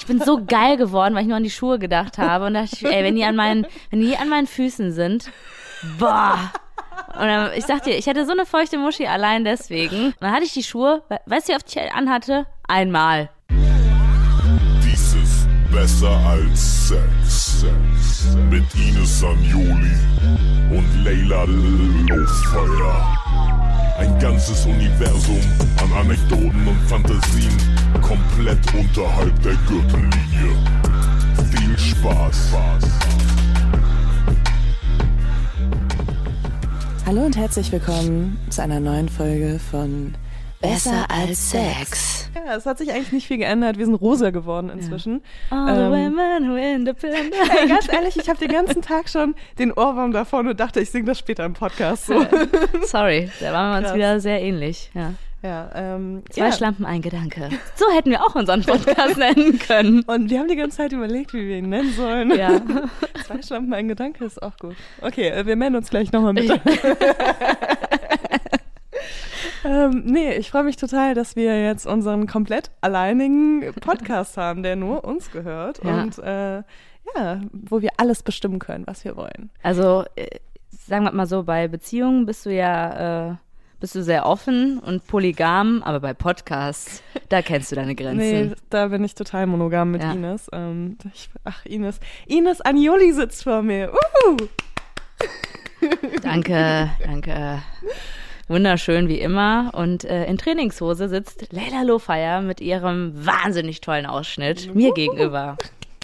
Ich bin so geil geworden, weil ich nur an die Schuhe gedacht habe. Und dachte ich, ey, wenn die an meinen Füßen sind, boah. Und dann, ich sag dir, ich hatte so eine feuchte Muschi allein deswegen. Und dann hatte ich die Schuhe, weißt du, wie oft ich anhatte? Einmal. Dies ist besser als Sex. Mit Ines Agnoli und Leila Lofeyer. Ein ganzes Universum an Anekdoten und Fantasien, komplett unterhalb der Gürtellinie. Viel Spaß. Hallo und herzlich willkommen zu einer neuen Folge von Besser als Sex. Ja, es hat sich eigentlich nicht viel geändert. Wir sind rosa geworden inzwischen. Ja. All the women who independent. Ey, ganz ehrlich, ich habe den ganzen Tag schon den Ohrwurm davon und dachte, ich singe das später im Podcast. So. Sorry, da waren wir uns wieder sehr ähnlich. Ja. Ja, Zwei Schlampen, ein Gedanke. So hätten wir auch unseren Podcast nennen können. Und wir haben die ganze Zeit überlegt, wie wir ihn nennen sollen. Ja. Zwei Schlampen, ein Gedanke ist auch gut. Okay, wir melden uns gleich nochmal mit. Nee, ich freue mich total, dass wir jetzt unseren komplett alleinigen Podcast haben, der nur uns gehört. Ja. Und wo wir alles bestimmen können, was wir wollen. Also, sagen wir mal so, bei Beziehungen bist du sehr offen und polygam, aber bei Podcasts, da kennst du deine Grenzen. Nee, da bin ich total monogam mit Ines. Ines Agnoli sitzt vor mir. Danke. Wunderschön wie immer. Und in Trainingshose sitzt Leila Lofeyer mit ihrem wahnsinnig tollen Ausschnitt mir gegenüber.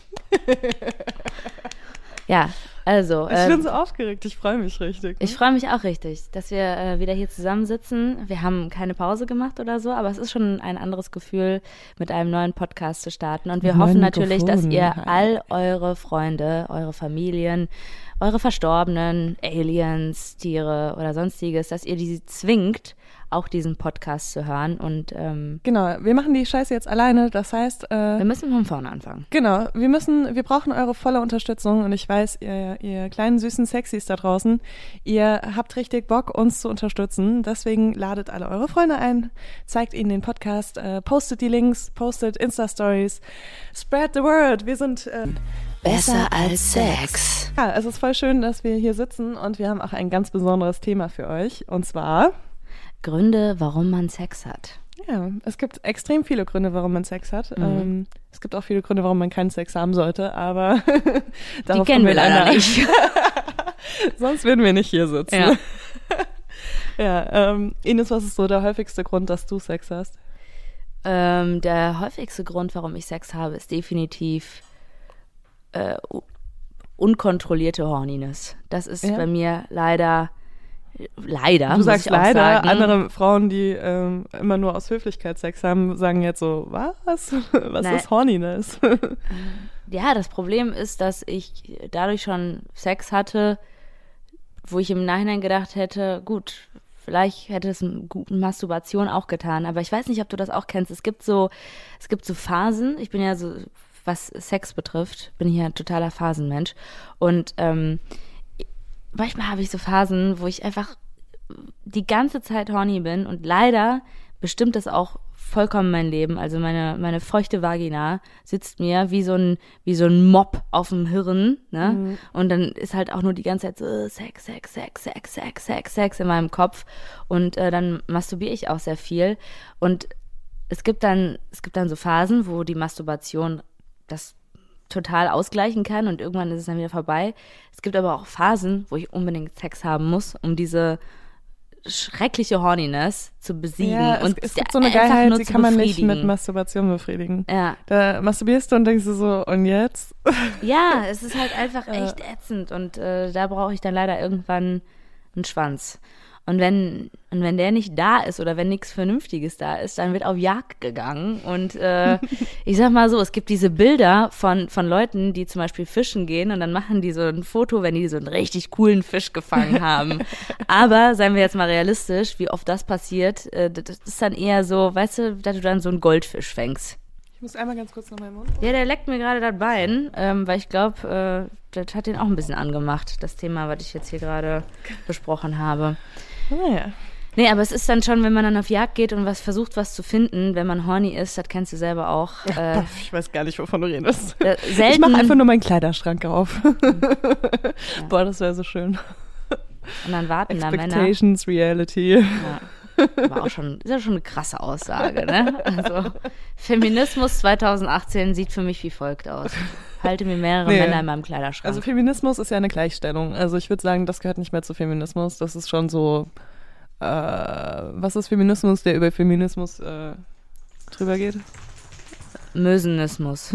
Ja, also. Ich bin so aufgeregt, ich freue mich richtig. Ich freue mich auch richtig, dass wir wieder hier zusammensitzen. Wir haben keine Pause gemacht oder so, aber es ist schon ein anderes Gefühl, mit einem neuen Podcast zu starten. Und wir hoffen natürlich, dass ihr all eure Freunde, eure Familien, eure Verstorbenen, Aliens, Tiere oder Sonstiges, dass ihr die zwingt, auch diesen Podcast zu hören. Und genau, wir machen die Scheiße jetzt alleine, das heißt... wir müssen von vorne anfangen. Genau, wir brauchen eure volle Unterstützung und ich weiß, ihr kleinen süßen Sexys da draußen, ihr habt richtig Bock, uns zu unterstützen, deswegen ladet alle eure Freunde ein, zeigt ihnen den Podcast, postet die Links, postet Insta-Stories, spread the word, wir sind... Besser als Sex. Ja, es ist voll schön, dass wir hier sitzen und wir haben auch ein ganz besonderes Thema für euch und zwar... Gründe, warum man Sex hat. Ja, es gibt extrem viele Gründe, warum man Sex hat. Es gibt auch viele Gründe, warum man keinen Sex haben sollte, aber die kennen wir leider nicht. Sonst würden wir nicht hier sitzen. Ja. Ines, was ist so der häufigste Grund, dass du Sex hast? Der häufigste Grund, warum ich Sex habe, ist definitiv unkontrollierte Horniness. Das ist bei mir leider, du sagst leider, andere Frauen, die immer nur aus Höflichkeit Sex haben, sagen jetzt so, was? Was ist Horniness? Ja, das Problem ist, dass ich dadurch schon Sex hatte, wo ich im Nachhinein gedacht hätte, gut, vielleicht hätte es eine gute Masturbation auch getan, aber ich weiß nicht, ob du das auch kennst. Es gibt so Phasen, ich bin ja so, was Sex betrifft, bin ich ja ein totaler Phasenmensch und manchmal habe ich so Phasen, wo ich einfach die ganze Zeit horny bin und leider bestimmt das auch vollkommen mein Leben. Also meine feuchte Vagina sitzt mir wie so ein Mob auf dem Hirn, ne? Mhm. Und dann ist halt auch nur die ganze Zeit so Sex in meinem Kopf und dann masturbiere ich auch sehr viel und es gibt dann so Phasen, wo die Masturbation das total ausgleichen kann und irgendwann ist es dann wieder vorbei. Es gibt aber auch Phasen, wo ich unbedingt Sex haben muss, um diese schreckliche Horniness zu besiegen. Ja, es gibt so eine Geilheit, die kann man nicht mit Masturbation befriedigen. Ja. Da masturbierst du und denkst du so, und jetzt? Ja, es ist halt einfach echt ätzend und da brauche ich dann leider irgendwann einen Schwanz. Und wenn der nicht da ist oder wenn nichts Vernünftiges da ist, dann wird auf Jagd gegangen. Und ich sag mal so, es gibt diese Bilder von Leuten, die zum Beispiel fischen gehen und dann machen die so ein Foto, wenn die so einen richtig coolen Fisch gefangen haben. Aber, seien wir jetzt mal realistisch, wie oft das passiert, das ist dann eher so, weißt du, dass du dann so einen Goldfisch fängst. Ich muss einmal ganz kurz noch meinen Mund. Ja, der leckt mir gerade das Bein, weil ich glaube, das hat den auch ein bisschen angemacht, das Thema, was ich jetzt hier gerade besprochen habe. Naja. Nee, aber es ist dann schon, wenn man dann auf Jagd geht und versucht, was zu finden, wenn man horny ist, das kennst du selber auch. Ich weiß gar nicht, wovon du redest. Selten. Ich mache einfach nur meinen Kleiderschrank auf. Ja. Boah, das wäre so schön. Und dann warten da Männer. Expectations, Reality. Ja. Ist ja schon eine krasse Aussage, ne? Also, Feminismus 2018 sieht für mich wie folgt aus. Halte mir mehrere Männer in meinem Kleiderschrank. Also Feminismus ist ja eine Gleichstellung. Also ich würde sagen, das gehört nicht mehr zu Feminismus. Das ist schon so, was ist Feminismus, der über Feminismus drüber geht? Mösenismus.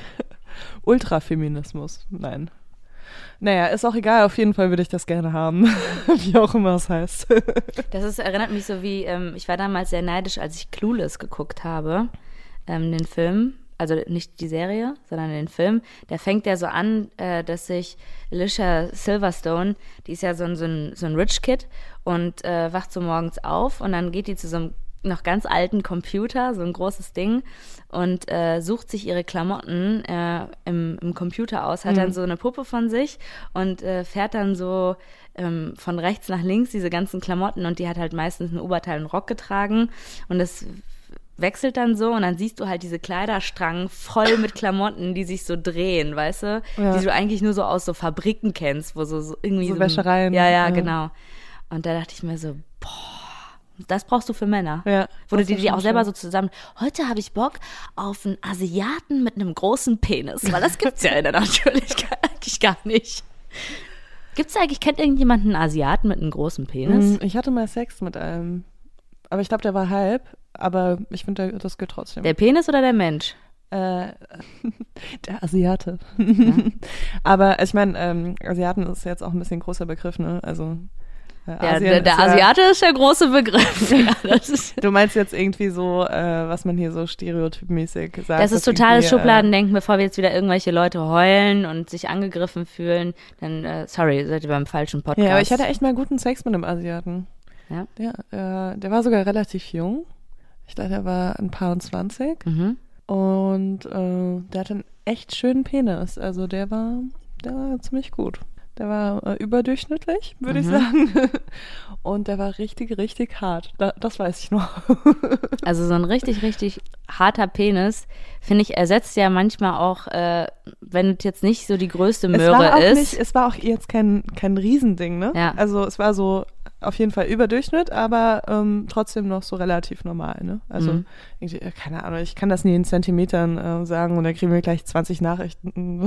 Ultrafeminismus, nein. Naja, ist auch egal, auf jeden Fall würde ich das gerne haben, wie auch immer es heißt. Erinnert mich so wie, ich war damals sehr neidisch, als ich Clueless geguckt habe, den Film, also nicht die Serie, sondern den Film. Der fängt ja so an, dass sich Alicia Silverstone, die ist ja so ein Rich Kid und wacht so morgens auf und dann geht die zu so einem noch ganz alten Computer, so ein großes Ding, und sucht sich ihre Klamotten im Computer aus, hat dann so eine Puppe von sich und fährt dann so von rechts nach links diese ganzen Klamotten und die hat halt meistens ein Oberteil und Rock getragen und das wechselt dann so und dann siehst du halt diese Kleiderstangen voll mit Klamotten, die sich so drehen, weißt du? Ja. Die du eigentlich nur so aus so Fabriken kennst, wo so irgendwie so Wäschereien. Ja, genau. Und da dachte ich mir so, boah, das brauchst du für Männer. Ja, wo du die auch selber so zusammen, heute habe ich Bock auf einen Asiaten mit einem großen Penis, weil das gibt's ja in der Natürlichkeit eigentlich gar nicht. Gibt's eigentlich, kennt irgendjemand einen Asiaten mit einem großen Penis? Ich hatte mal Sex mit einem, aber ich glaube, der war halb, aber ich finde, das geht trotzdem. Der Penis oder der Mensch? Der Asiate. Ja. Aber ich meine, Asiaten ist jetzt auch ein bisschen ein großer Begriff, ne? Also der Asiate ist der große Begriff. Ja, du meinst jetzt irgendwie so, was man hier so stereotypmäßig sagt. Das ist totales Schubladendenken, bevor wir jetzt wieder irgendwelche Leute heulen und sich angegriffen fühlen. Dann, sorry, seid ihr beim falschen Podcast. Ja, aber ich hatte echt mal guten Sex mit einem Asiaten. Ja? Ja, der war sogar relativ jung. Ich dachte, er war ein paar und 20. Mhm. Und der hatte einen echt schönen Penis. Also der war ziemlich gut. Der war überdurchschnittlich, würde ich sagen. Und der war richtig, richtig hart. Das weiß ich noch. Also so ein richtig, richtig harter Penis, finde ich, ersetzt ja manchmal auch, wenn es jetzt nicht so die größte Möhre ist. Es war auch jetzt kein Riesending, ne? Ja. Also es war so auf jeden Fall Überdurchschnitt, aber trotzdem noch so relativ normal, ne? Also irgendwie, keine Ahnung, ich kann das nie in Zentimetern sagen und dann kriegen wir gleich 20 Nachrichten.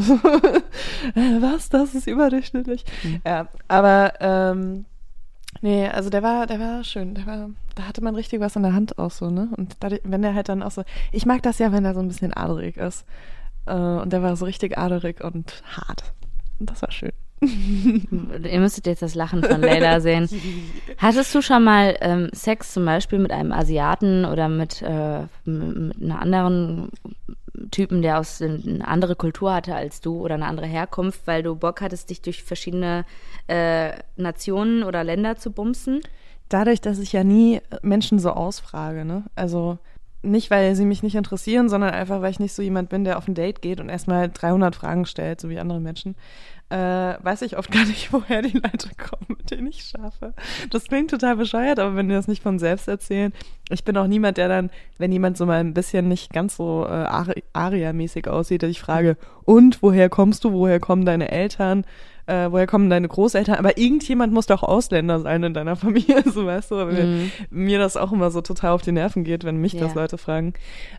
Was? Das ist überdurchschnittlich? Ja, aber nee, also der war schön. Da hatte man richtig was in der Hand auch so, ne? Und wenn der halt dann auch so, ich mag das ja, wenn er so ein bisschen adelig ist. Und der war so richtig adelig und hart. Und das war schön. Ihr müsstet jetzt das Lachen von Leila sehen. Hattest du schon mal Sex zum Beispiel mit einem Asiaten oder mit einer anderen Typen, der eine andere Kultur hatte als du oder eine andere Herkunft, weil du Bock hattest, dich durch verschiedene Nationen oder Länder zu bumsen? Dadurch, dass ich ja nie Menschen so ausfrage, ne? Also nicht, weil sie mich nicht interessieren, sondern einfach, weil ich nicht so jemand bin, der auf ein Date geht und erstmal 300 Fragen stellt, so wie andere Menschen. Weiß ich oft gar nicht, woher die Leute kommen, mit denen ich schlafe. Das klingt total bescheuert, aber wenn die das nicht von selbst erzählen. Ich bin auch niemand, der dann, wenn jemand so mal ein bisschen nicht ganz so Aria-mäßig aussieht, dass ich frage, und woher kommst du, woher kommen deine Eltern, woher kommen deine Großeltern? Aber irgendjemand muss doch Ausländer sein in deiner Familie, so weißt du, weil mir das auch immer so total auf die Nerven geht, wenn mich das Leute fragen.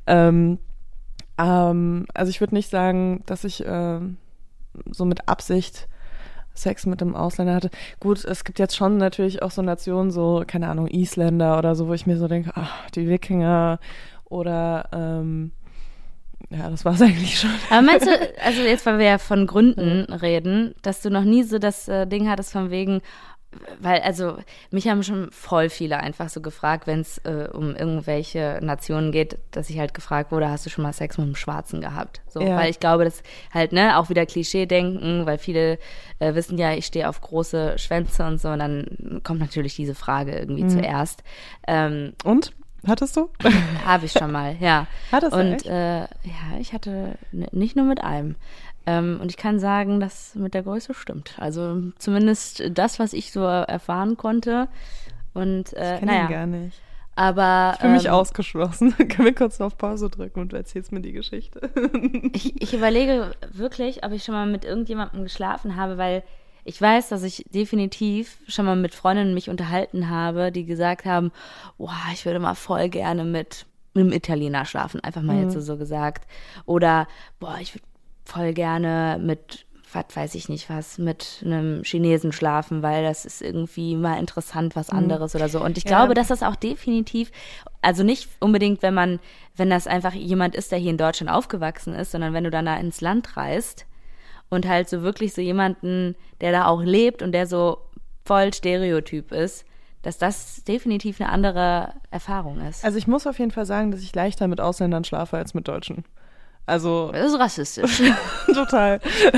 Also ich würde nicht sagen, dass ich so mit Absicht Sex mit einem Ausländer hatte. Gut, es gibt jetzt schon natürlich auch so Nationen, so, keine Ahnung, Isländer oder so, wo ich mir so denke, ach, die Wikinger oder ja, das war's eigentlich schon. Aber meinst du, also jetzt, weil wir ja von Gründen reden, dass du noch nie so das Ding hattest von wegen, weil, also, mich haben schon voll viele einfach so gefragt, wenn es um irgendwelche Nationen geht, dass ich halt gefragt wurde, hast du schon mal Sex mit einem Schwarzen gehabt? So, weil ich glaube, das halt, ne, auch wieder Klischee-Denken, weil viele wissen ja, ich stehe auf große Schwänze und so, und dann kommt natürlich diese Frage irgendwie zuerst. Und? Hattest du? Habe ich schon mal, ja. Hattest du echt? Ja, ich hatte nicht nur mit einem. Und ich kann sagen, dass mit der Größe stimmt. Also zumindest das, was ich so erfahren konnte, Und Ich kenne ihn gar nicht. Aber Ich fühle mich ausgeschlossen. Können wir kurz auf Pause drücken und du erzählst mir die Geschichte? ich überlege wirklich, ob ich schon mal mit irgendjemandem geschlafen habe, weil ich weiß, dass ich definitiv schon mal mit Freundinnen mich unterhalten habe, die gesagt haben, boah, ich würde mal voll gerne mit einem Italiener schlafen, einfach mal jetzt so gesagt. Oder, boah, ich würde voll gerne mit, was weiß ich nicht was, mit einem Chinesen schlafen, weil das ist irgendwie mal interessant, was anderes oder so. Und ich glaube, dass das auch definitiv, also nicht unbedingt, wenn das einfach jemand ist, der hier in Deutschland aufgewachsen ist, sondern wenn du dann da ins Land reist und halt so wirklich so jemanden, der da auch lebt und der so voll Stereotyp ist, dass das definitiv eine andere Erfahrung ist. Also ich muss auf jeden Fall sagen, dass ich leichter mit Ausländern schlafe als mit Deutschen. Also Das ist rassistisch. total.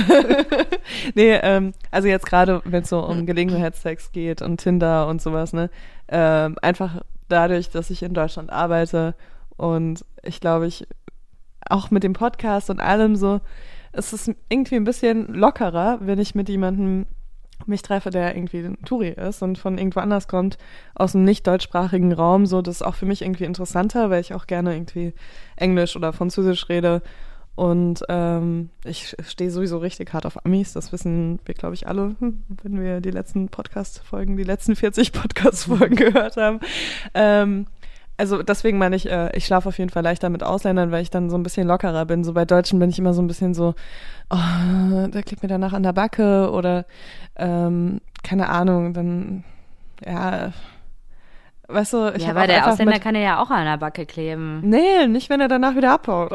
Nee, also jetzt gerade, wenn es so um Gelegenheitsex geht und Tinder und sowas, ne, einfach dadurch, dass ich in Deutschland arbeite und ich glaube, auch mit dem Podcast und allem so, es ist irgendwie ein bisschen lockerer, wenn ich mit jemandem mich treffe, der irgendwie ein Touri ist und von irgendwo anders kommt, aus einem nicht deutschsprachigen Raum, so, das ist auch für mich irgendwie interessanter, weil ich auch gerne irgendwie Englisch oder Französisch rede und ich stehe sowieso richtig hart auf Amis, das wissen wir, glaube ich, alle, wenn wir die letzten 40 Podcast-Folgen gehört haben. Also deswegen meine ich, ich schlafe auf jeden Fall leichter mit Ausländern, weil ich dann so ein bisschen lockerer bin. So bei Deutschen bin ich immer so ein bisschen so, oh, der klebt mir danach an der Backe oder keine Ahnung, dann, ja, weißt du, ich habe aber der einfach Ausländer kann ja auch an der Backe kleben. Nee, nicht, wenn er danach wieder abhaut.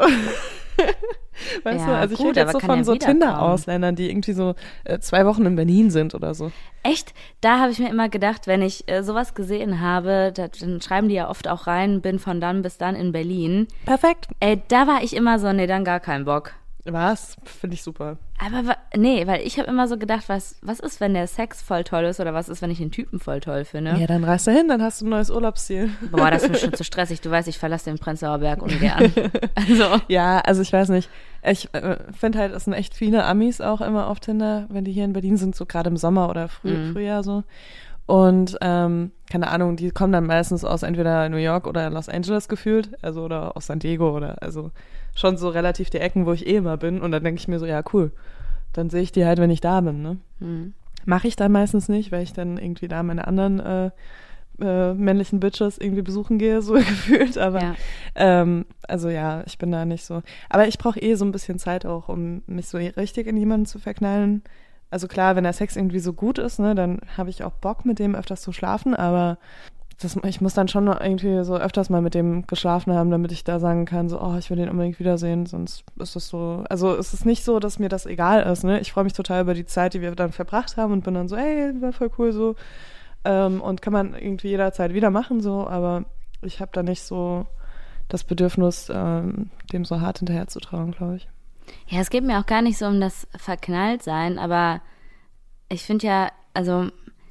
Weißt du, also ich gut, rede jetzt aber so kann von ja so wiederkommen. Tinder-Ausländern, die irgendwie so 2 Wochen in Berlin sind oder so. Echt? Da habe ich mir immer gedacht, wenn ich sowas gesehen habe, dann schreiben die ja oft auch rein, bin von dann bis dann in Berlin. Perfekt. Da war ich immer so, nee, dann gar keinen Bock. Was? Finde ich super. Aber nee, weil ich habe immer so gedacht, was ist, wenn der Sex voll toll ist oder was ist, wenn ich den Typen voll toll finde? Ja, dann reist du hin, dann hast du ein neues Urlaubsziel. Boah, das ist mir schon zu stressig. Du weißt, ich verlasse den Prenzlauer Berg ungern. Also. Ja, also ich weiß nicht. Ich finde halt, es sind echt viele Amis auch immer auf Tinder, wenn die hier in Berlin sind, so gerade im Sommer oder Frühjahr so. Und keine Ahnung, die kommen dann meistens aus entweder New York oder Los Angeles gefühlt, also oder aus San Diego oder also schon so relativ die Ecken, wo ich immer bin. Und dann denke ich mir so, ja cool, dann sehe ich die halt, wenn ich da bin. Ne? Mache ich dann meistens nicht, weil ich dann irgendwie da meine anderen männlichen Bitches irgendwie besuchen gehe, so gefühlt. Aber also ja, ich bin da nicht so. Aber ich brauche so ein bisschen Zeit auch, um mich so richtig in jemanden zu verknallen. Also klar, wenn der Sex irgendwie so gut ist, ne, dann habe ich auch Bock, mit dem öfters zu schlafen, aber ich muss dann schon irgendwie so öfters mal mit dem geschlafen haben, damit ich da sagen kann, so, oh, ich will den unbedingt wiedersehen, sonst ist das so, also es ist nicht so, dass mir das egal ist, ne, ich freue mich total über die Zeit, die wir dann verbracht haben und bin dann so, ey, war voll cool so, und kann man irgendwie jederzeit wieder machen, so, aber ich habe da nicht so das Bedürfnis, dem so hart hinterher zu trauen, glaube ich. Ja, es geht mir auch gar nicht so um das Verknalltsein, aber ich finde ja, also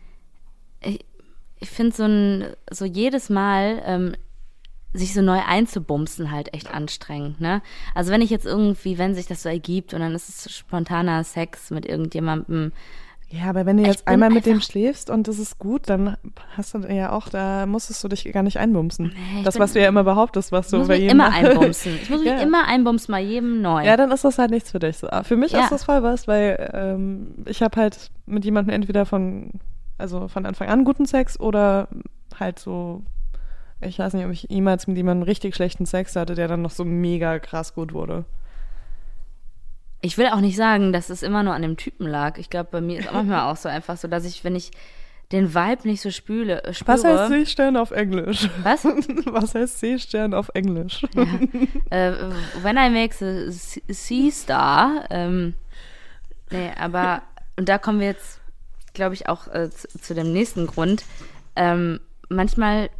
ich finde so jedes Mal sich so neu einzubumsen halt echt anstrengend, ne? Also wenn sich das so ergibt und dann ist es spontaner Sex mit irgendjemandem. Ja, aber wenn du jetzt einmal mit dem schläfst und das ist gut, dann hast du ja auch, da musstest du dich gar nicht einbumsen. Nee, was du ja immer behauptest, was du bei jedem... Ich muss mich immer einbumsen. Ich muss mich immer einbumsen, bei jedem neu. Ja, dann ist das halt nichts für dich. So. Für mich ist das voll was, weil ich habe halt mit jemandem entweder von Anfang an guten Sex oder halt so, ich weiß nicht, ob ich jemals mit jemandem richtig schlechten Sex hatte, der dann noch so mega krass gut wurde. Ich will auch nicht sagen, dass es immer nur an dem Typen lag. Ich glaube, bei mir ist auch manchmal auch so einfach so, dass wenn ich den Vibe nicht so spüre. Was heißt Seestern auf Englisch? Was? Was heißt Seestern auf Englisch? Ja. When I make a sea star. Nee, aber, und da kommen wir jetzt, glaube ich, auch zu dem nächsten Grund. Manchmal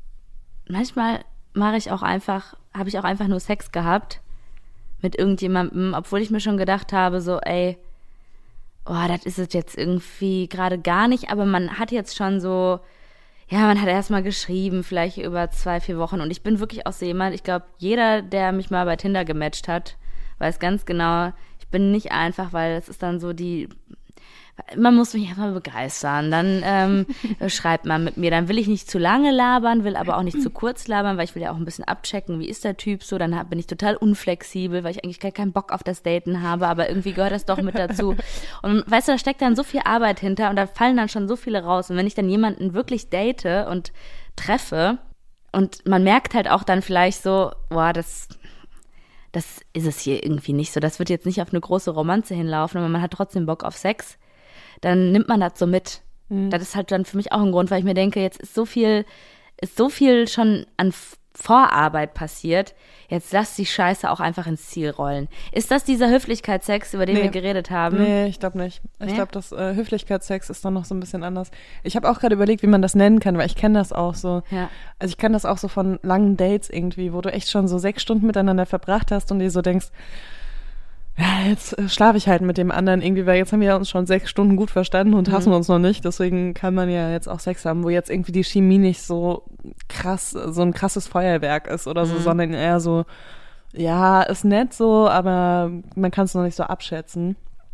habe ich auch einfach nur Sex gehabt mit irgendjemandem, obwohl ich mir schon gedacht habe, so, ey, das ist es jetzt irgendwie gerade gar nicht, aber man hat jetzt schon so, ja, man hat erstmal geschrieben, vielleicht über 2-4 Wochen und ich bin wirklich auch so jemand, ich glaube, jeder, der mich mal bei Tinder gematcht hat, weiß ganz genau, ich bin nicht einfach, weil es ist dann so man muss mich einfach begeistern. Dann schreibt man mit mir. Dann will ich nicht zu lange labern, will aber auch nicht zu kurz labern, weil ich will ja auch ein bisschen abchecken, wie ist der Typ so. Dann bin ich total unflexibel, weil ich eigentlich gar keinen Bock auf das Daten habe, aber irgendwie gehört das doch mit dazu. Und weißt du, da steckt dann so viel Arbeit hinter und da fallen dann schon so viele raus. Und wenn ich dann jemanden wirklich date und treffe und man merkt halt auch dann vielleicht so, boah, das ist es hier irgendwie nicht so. Das wird jetzt nicht auf eine große Romanze hinlaufen, aber man hat trotzdem Bock auf Sex. Dann nimmt man das so mit. Das ist halt dann für mich auch ein Grund, weil ich mir denke, jetzt ist so viel schon an Vorarbeit passiert. Jetzt lass die Scheiße auch einfach ins Ziel rollen. Ist das dieser Höflichkeitssex, über den wir geredet haben? Nee, ich glaube nicht. Ich glaube, das Höflichkeitssex ist dann noch so ein bisschen anders. Ich habe auch gerade überlegt, wie man das nennen kann, weil ich kenne das auch so. Ja. Also ich kenne das auch so von langen Dates irgendwie, wo du echt schon so 6 Stunden miteinander verbracht hast und dir so denkst, ja, jetzt schlafe ich halt mit dem anderen irgendwie, weil jetzt haben wir uns schon 6 Stunden gut verstanden und hassen uns noch nicht. Deswegen kann man ja jetzt auch Sex haben, wo jetzt irgendwie die Chemie nicht so krass, so ein krasses Feuerwerk ist oder so, sondern eher so, ja, ist nett so, aber man kann es noch nicht so abschätzen.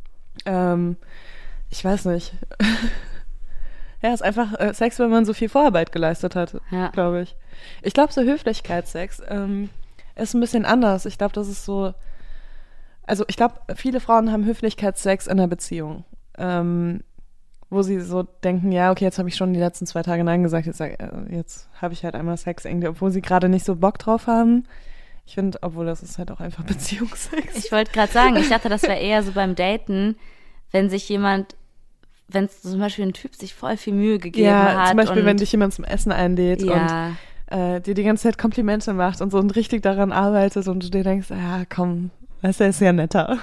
Ich weiß nicht. Ja, ist einfach Sex, wenn man so viel Vorarbeit geleistet hat, glaube ich. Ich glaube, so Höflichkeitssex ist ein bisschen anders. Ich glaube, das ist so. Also ich glaube, viele Frauen haben Höflichkeitssex in einer Beziehung, wo sie so denken, ja, okay, jetzt habe ich schon die letzten 2 Tage Nein gesagt, jetzt habe ich halt einmal Sex irgendwie, obwohl sie gerade nicht so Bock drauf haben. Ich finde, obwohl das ist halt auch einfach Beziehungsex. Ich wollte gerade sagen, ich dachte, das wäre eher so beim Daten, wenn zum Beispiel ein Typ sich voll viel Mühe gegeben hat. Ja, zum Beispiel, wenn dich jemand zum Essen einlädt und dir die ganze Zeit Komplimente macht und so und richtig daran arbeitet und du dir denkst, ja, komm, das ist ja netter.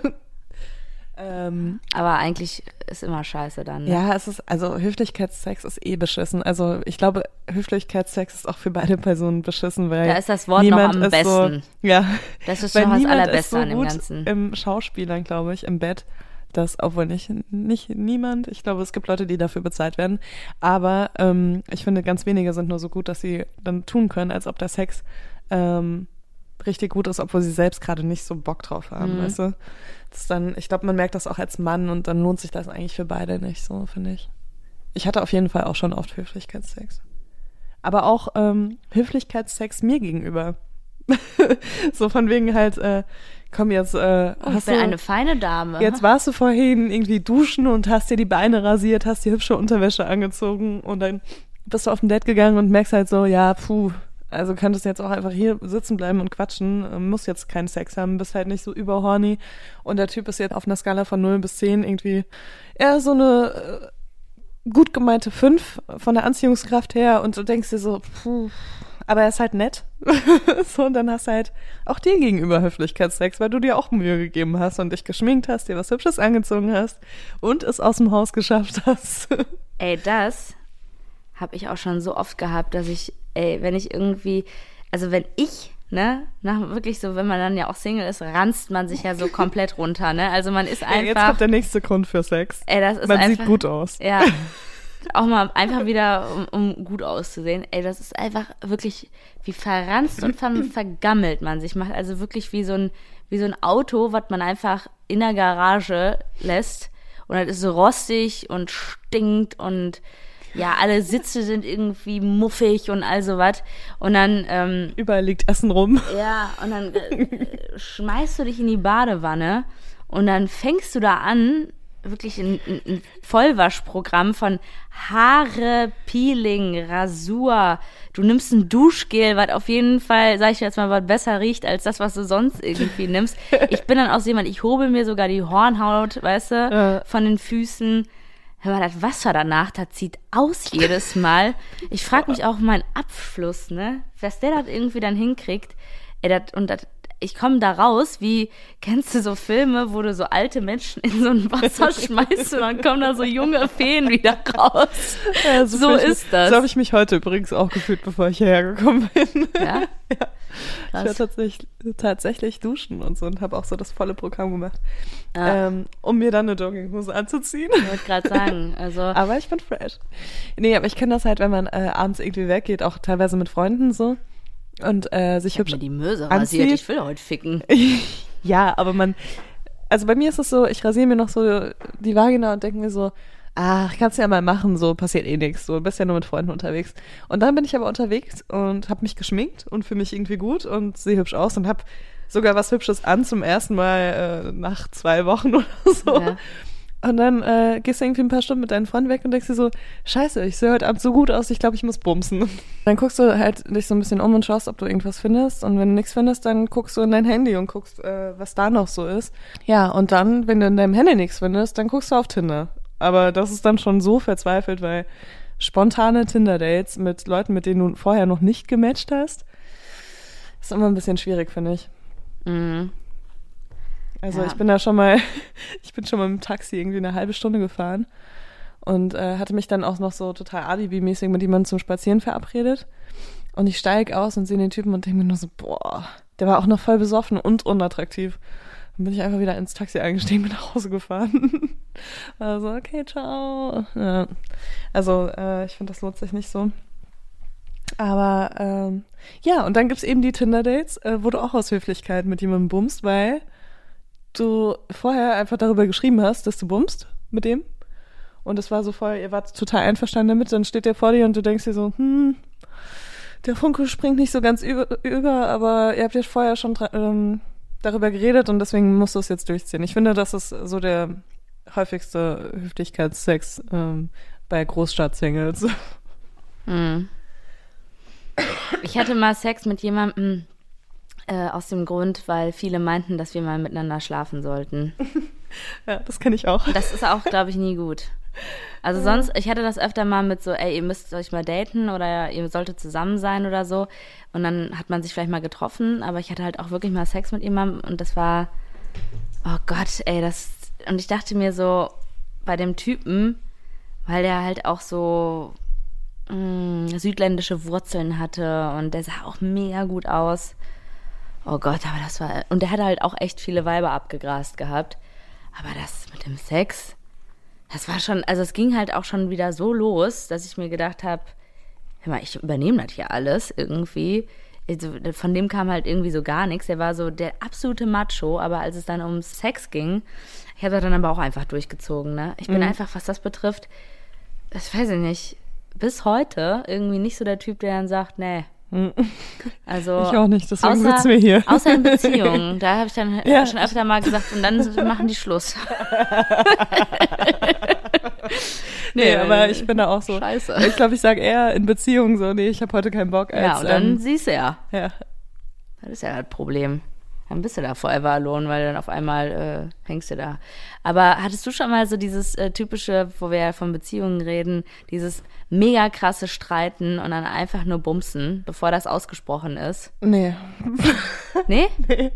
Aber eigentlich ist immer scheiße dann. Ne? Ja, also Höflichkeitssex ist beschissen. Also ich glaube, Höflichkeitssex ist auch für beide Personen beschissen, weil da ist das Wort noch am besten. So, ja. Das ist noch das Allerbeste an dem Ganzen. Im Schauspielern, glaube ich, im Bett. Das, obwohl nicht niemand. Ich glaube, es gibt Leute, die dafür bezahlt werden. Aber ich finde, ganz wenige sind nur so gut, dass sie dann tun können, als ob der Sex richtig gut ist, obwohl sie selbst gerade nicht so Bock drauf haben, weißt du? Das ist dann, ich glaube, man merkt das auch als Mann und dann lohnt sich das eigentlich für beide nicht so, finde ich. Ich hatte auf jeden Fall auch schon oft Höflichkeitssex. Aber auch Höflichkeitssex mir gegenüber. So von wegen halt, komm jetzt, hast du eine feine Dame. Jetzt warst du vorhin irgendwie duschen und hast dir die Beine rasiert, hast die hübsche Unterwäsche angezogen und dann bist du auf ein Date gegangen und merkst halt so, ja, also könntest jetzt auch einfach hier sitzen bleiben und quatschen, musst jetzt keinen Sex haben, bist halt nicht so überhorny und der Typ ist jetzt auf einer Skala von 0 bis 10 irgendwie eher so eine gut gemeinte 5 von der Anziehungskraft her und du denkst dir so, aber er ist halt nett. So, und dann hast du halt auch dir gegenüber Höflichkeitssex, weil du dir auch Mühe gegeben hast und dich geschminkt hast, dir was Hübsches angezogen hast und es aus dem Haus geschafft hast. Ey, das habe ich auch schon so oft gehabt, dass wenn ich irgendwie, also wenn ich, wirklich so, wenn man dann ja auch Single ist, ranzt man sich ja so komplett runter, ne? Also man ist einfach. Jetzt kommt der nächste Grund für Sex. Ey, das ist man einfach, sieht gut aus. Ja. Auch mal einfach wieder, um gut auszusehen. Ey, das ist einfach wirklich, wie verranzt und vergammelt man sich macht. Also wirklich wie so ein Auto, was man einfach in der Garage lässt. Und das ist so rostig und stinkt und ja, alle Sitze sind irgendwie muffig und all sowas. Und dann überall liegt Essen rum. Ja, und dann schmeißt du dich in die Badewanne und dann fängst du da an, wirklich ein Vollwaschprogramm von Haare, Peeling, Rasur. Du nimmst ein Duschgel, was auf jeden Fall, sag ich jetzt mal, was besser riecht als das, was du sonst irgendwie nimmst. Ich bin dann auch so jemand, ich hobel mir sogar die Hornhaut, weißt du, von den Füßen. Hör mal, das Wasser danach, das zieht aus jedes Mal. Ich frage mich auch meinen Abfluss, ne? Was der das irgendwie dann hinkriegt. Ich komme da raus, wie, kennst du so Filme, wo du so alte Menschen in so ein Wasser schmeißt und dann kommen da so junge Feen wieder raus. Ja, so ist das. So habe ich mich heute übrigens auch gefühlt, bevor ich hierher gekommen bin. Ja? Ja. Ich war tatsächlich duschen und so und habe auch so das volle Programm gemacht, um mir dann eine Jogginghose anzuziehen. Ich wollte gerade sagen, also. Aber ich bin fresh. Nee, aber ich kenne das halt, wenn man abends irgendwie weggeht, auch teilweise mit Freunden so und sich hübsch mir die Möse anzieht. Rasiert, ich will heute ficken. Ja, aber man Also bei mir ist es so, ich rasiere mir noch so die Vagina und denke mir so, ach, kannst du ja mal machen, so passiert eh nichts, so bist ja nur mit Freunden unterwegs. Und dann bin ich aber unterwegs und habe mich geschminkt und fühle mich irgendwie gut und sehe hübsch aus und habe sogar was Hübsches an zum ersten Mal nach 2 Wochen oder so. Ja. Und dann gehst du irgendwie ein paar Stunden mit deinen Freunden weg und denkst dir so, scheiße, ich sehe heute Abend so gut aus, ich glaube, ich muss bumsen. Dann guckst du halt dich so ein bisschen um und schaust, ob du irgendwas findest. Und wenn du nichts findest, dann guckst du in dein Handy und guckst, was da noch so ist. Ja, und dann, wenn du in deinem Handy nichts findest, dann guckst du auf Tinder. Aber das ist dann schon so verzweifelt, weil spontane Tinder-Dates mit Leuten, mit denen du vorher noch nicht gematcht hast, ist immer ein bisschen schwierig, finde ich. Mhm. Also ja. ich bin schon mal mit dem Taxi irgendwie eine halbe Stunde gefahren und hatte mich dann auch noch so total alibi-mäßig mit jemandem zum Spazieren verabredet. Und ich steige aus und sehe den Typen und denke mir nur so, boah, der war auch noch voll besoffen und unattraktiv. Dann bin ich einfach wieder ins Taxi eingestiegen, bin nach Hause gefahren. Also, okay, ciao. Ja. Also, ich finde, das lohnt sich nicht so. Aber, ja, und dann gibt's eben die Tinder-Dates, wo du auch aus Höflichkeit mit jemandem bummst, weil du vorher einfach darüber geschrieben hast, dass du bummst mit dem. Und es war so voll, ihr wart total einverstanden damit, dann steht der vor dir und du denkst dir so, der Funke springt nicht so ganz über, aber ihr habt ja vorher schon darüber geredet und deswegen musst du es jetzt durchziehen. Ich finde, das ist so der häufigste Höflichkeitssex bei Großstadt-Singles. Ich hatte mal Sex mit jemandem aus dem Grund, weil viele meinten, dass wir mal miteinander schlafen sollten. Ja, das kenne ich auch. Das ist auch, glaube ich, nie gut. Also sonst, ich hatte das öfter mal mit so, ey, ihr müsst euch mal daten oder ihr solltet zusammen sein oder so. Und dann hat man sich vielleicht mal getroffen, aber ich hatte halt auch wirklich mal Sex mit jemandem und das war, oh Gott, ey, und ich dachte mir so, bei dem Typen, weil der halt auch so südländische Wurzeln hatte und der sah auch mega gut aus. Oh Gott, aber das war, und der hatte halt auch echt viele Weiber abgegrast gehabt. Aber das mit dem Sex, das war schon, also es ging halt auch schon wieder so los, dass ich mir gedacht habe, hör mal, ich übernehme das hier alles irgendwie. Also von dem kam halt irgendwie so gar nichts. Der war so der absolute Macho, aber als es dann um Sex ging, ich habe das dann aber auch einfach durchgezogen, ne? Ich bin einfach, was das betrifft, das weiß ich nicht, bis heute irgendwie nicht so der Typ, der dann sagt, nee. Also ich auch nicht, deswegen sitzen wir hier. Außer in Beziehungen, da habe ich dann schon öfter mal gesagt, und dann machen die Schluss. Nee, aber ich bin da auch so. Scheiße. Ich glaube, ich sage eher in Beziehungen so, nee, ich habe heute keinen Bock. Ja, und dann siehst du ja. Ja. Das ist ja das Problem. Dann bist du da forever alone, weil dann auf einmal hängst du da. Aber hattest du schon mal so dieses typische, wo wir ja von Beziehungen reden, dieses mega krasse Streiten und dann einfach nur bumsen, bevor das ausgesprochen ist? Nee. Nee? Nee.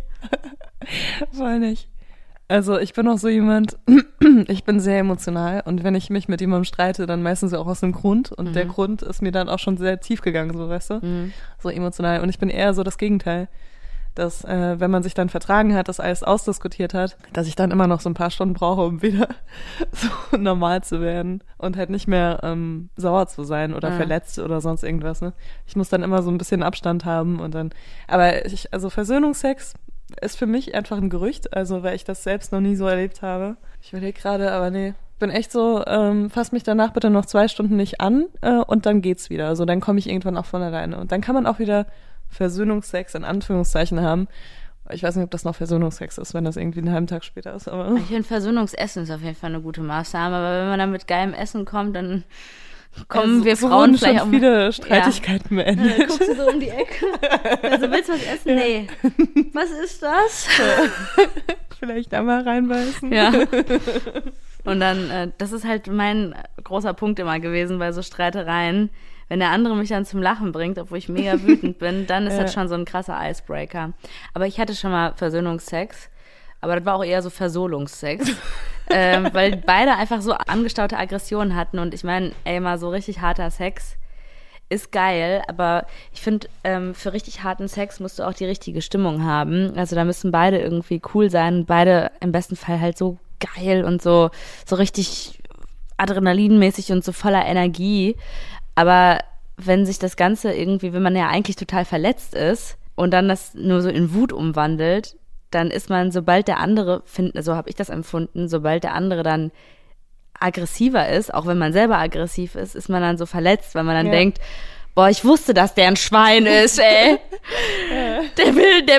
Voll nicht. Also ich bin auch so jemand, ich bin sehr emotional und wenn ich mich mit jemandem streite, dann meistens auch aus einem Grund und der Grund ist mir dann auch schon sehr tief gegangen, so, weißt du? So emotional. Und ich bin eher so das Gegenteil. Dass, wenn man sich dann vertragen hat, das alles ausdiskutiert hat, dass ich dann immer noch so ein paar Stunden brauche, um wieder so normal zu werden und halt nicht mehr sauer zu sein oder verletzt oder sonst irgendwas, ne? Ich muss dann immer so ein bisschen Abstand haben und dann, aber also Versöhnungsex ist für mich einfach ein Gerücht, also weil ich das selbst noch nie so erlebt habe. Ich überlege gerade, aber nee, bin echt so, fass mich danach bitte noch 2 Stunden nicht an und dann geht's wieder. Also dann komme ich irgendwann auch von alleine und dann kann man auch wieder Versöhnungsex in Anführungszeichen haben. Ich weiß nicht, ob das noch Versöhnungsex ist, wenn das irgendwie einen halben Tag später ist. Aber ich finde, Versöhnungsessen ist auf jeden Fall eine gute Maßnahme, aber wenn man dann mit geilem Essen kommt, dann kommen wir Frauen vielleicht schon viele Streitigkeiten beendet. Dann guckst du so um die Ecke. Also willst du was essen? Nee. Was ist das? Vielleicht einmal reinbeißen. Ja. Und dann, das ist halt mein großer Punkt immer gewesen bei so Streitereien. Wenn der andere mich dann zum Lachen bringt, obwohl ich mega wütend bin, dann ist das schon so ein krasser Icebreaker. Aber ich hatte schon mal Versöhnungsex, aber das war auch eher so Versohlungsex, weil beide einfach so angestaute Aggressionen hatten. Und ich meine, ey, mal so richtig harter Sex ist geil, aber ich finde, für richtig harten Sex musst du auch die richtige Stimmung haben. Also da müssen beide irgendwie cool sein, beide im besten Fall halt so geil und so richtig adrenalinmäßig und so voller Energie. Aber wenn sich das Ganze irgendwie, wenn man ja eigentlich total verletzt ist und dann das nur so in Wut umwandelt, dann ist man, sobald der andere, so habe ich das empfunden, sobald der andere dann aggressiver ist, auch wenn man selber aggressiv ist, ist man dann so verletzt, weil man dann denkt, boah, ich wusste, dass der ein Schwein ist, ey. Der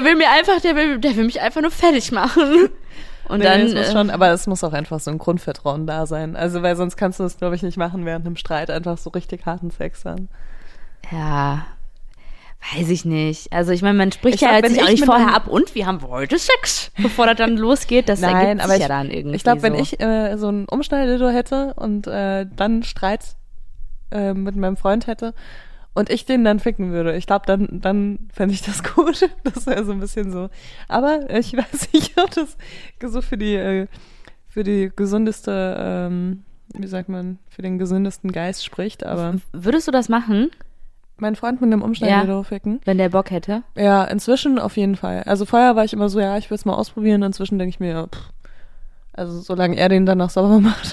will mich einfach nur fertig machen. Und dann das muss schon, aber es muss auch einfach so ein Grundvertrauen da sein. Also, weil sonst kannst du das, glaube ich, nicht machen, während einem Streit einfach so richtig harten Sex haben. Ja, weiß ich nicht. Also ich meine, man spricht ja jetzt auch nicht vorher ab und wir haben heute Sex, bevor das dann losgeht. Das ergibt sich ja dann irgendwie. Ich glaube, wenn ich so einen Umschnalldildo hätte und dann Streit mit meinem Freund hätte und ich den dann ficken würde, ich glaube, dann fände ich das gut. Das wäre so ein bisschen so. Aber ich weiß nicht, ob das so für die gesundeste, wie sagt man, für den gesündesten Geist spricht. Aber würdest du das machen? Meinen Freund mit einem Umschnalldildo ficken? Wenn der Bock hätte? Ja, inzwischen auf jeden Fall. Also vorher war ich immer so, ja, ich will es mal ausprobieren. Inzwischen denke ich mir, also solange er den danach sauber macht.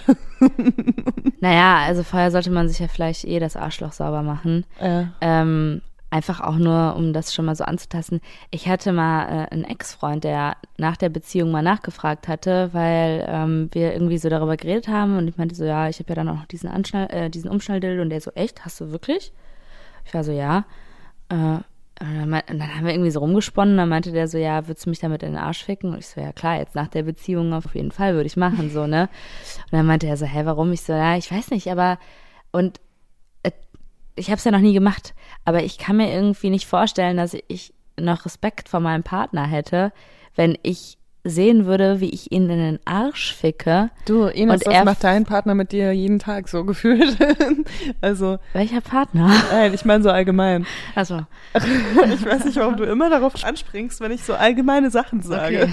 Naja, also vorher sollte man sich ja vielleicht das Arschloch sauber machen. Ja. Einfach auch nur, um das schon mal so anzutasten. Ich hatte mal einen Ex-Freund, der nach der Beziehung mal nachgefragt hatte, weil wir irgendwie so darüber geredet haben und ich meinte so, ja, ich habe ja dann auch noch diesen Umschnalldildo und der so, echt, hast du wirklich? Ich war so, ja. Und dann haben wir irgendwie so rumgesponnen, dann meinte der so, ja, würdest du mich damit in den Arsch ficken? Und ich so, ja klar, jetzt nach der Beziehung auf jeden Fall würde ich machen, so, ne? Und dann meinte er so, hä, warum? Ich so, ja, ich weiß nicht, aber und ich habe es ja noch nie gemacht, aber ich kann mir irgendwie nicht vorstellen, dass ich noch Respekt vor meinem Partner hätte, wenn ich sehen würde, wie ich ihn in den Arsch ficke. Du, Ines, das macht dein Partner mit dir jeden Tag so gefühlt. Also. Welcher Partner? Nein, ich meine so allgemein. Also. Ich weiß nicht, warum du immer darauf anspringst, wenn ich so allgemeine Sachen sage.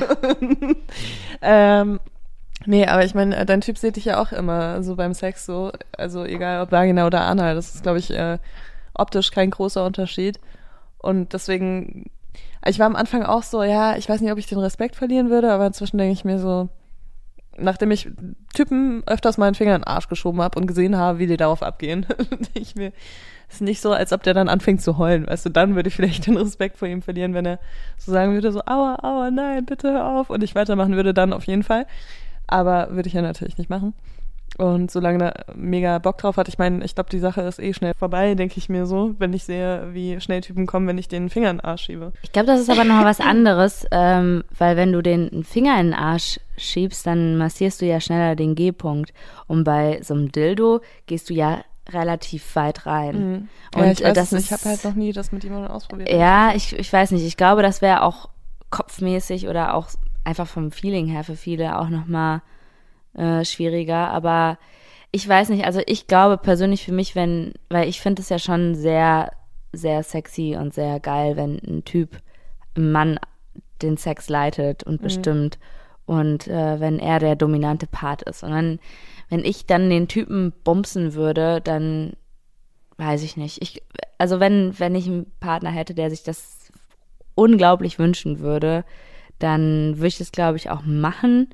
Okay. Nee, aber ich meine, dein Typ sieht dich ja auch immer so beim Sex so, also egal ob Vagina oder Anal, das ist, glaube ich, optisch kein großer Unterschied. Und deswegen, ich war am Anfang auch so, ja, ich weiß nicht, ob ich den Respekt verlieren würde, aber inzwischen denke ich mir so, nachdem ich Typen öfters meinen Finger in den Arsch geschoben habe und gesehen habe, wie die darauf abgehen, denke ich mir, ist nicht so, als ob der dann anfängt zu heulen, weißt du, dann würde ich vielleicht den Respekt vor ihm verlieren, wenn er so sagen würde, so, aua, aua, nein, bitte hör auf, und ich weitermachen würde, dann auf jeden Fall. Aber würde ich ja natürlich nicht machen. Und solange er mega Bock drauf hat, ich meine, ich glaube, die Sache ist schnell vorbei, denke ich mir so, wenn ich sehe, wie schnell Typen kommen, wenn ich den Finger in den Arsch schiebe. Ich glaube, das ist aber noch was anderes, weil wenn du den Finger in den Arsch schiebst, dann massierst du ja schneller den G-Punkt. Und bei so einem Dildo gehst du ja relativ weit rein. Mhm. Ja, und ich habe halt noch nie das mit jemandem ausprobiert. Ja, ich weiß nicht, ich glaube, das wäre auch kopfmäßig oder auch einfach vom Feeling her für viele auch nochmal schwieriger, aber ich weiß nicht, also ich glaube persönlich für mich, weil ich finde es ja schon sehr, sehr sexy und sehr geil, wenn ein Mann den Sex leitet und bestimmt und wenn er der dominante Part ist. Und dann, wenn ich dann den Typen bumsen würde, dann weiß ich nicht. Also wenn ich einen Partner hätte, der sich das unglaublich wünschen würde, dann würde ich das, glaube ich, auch machen.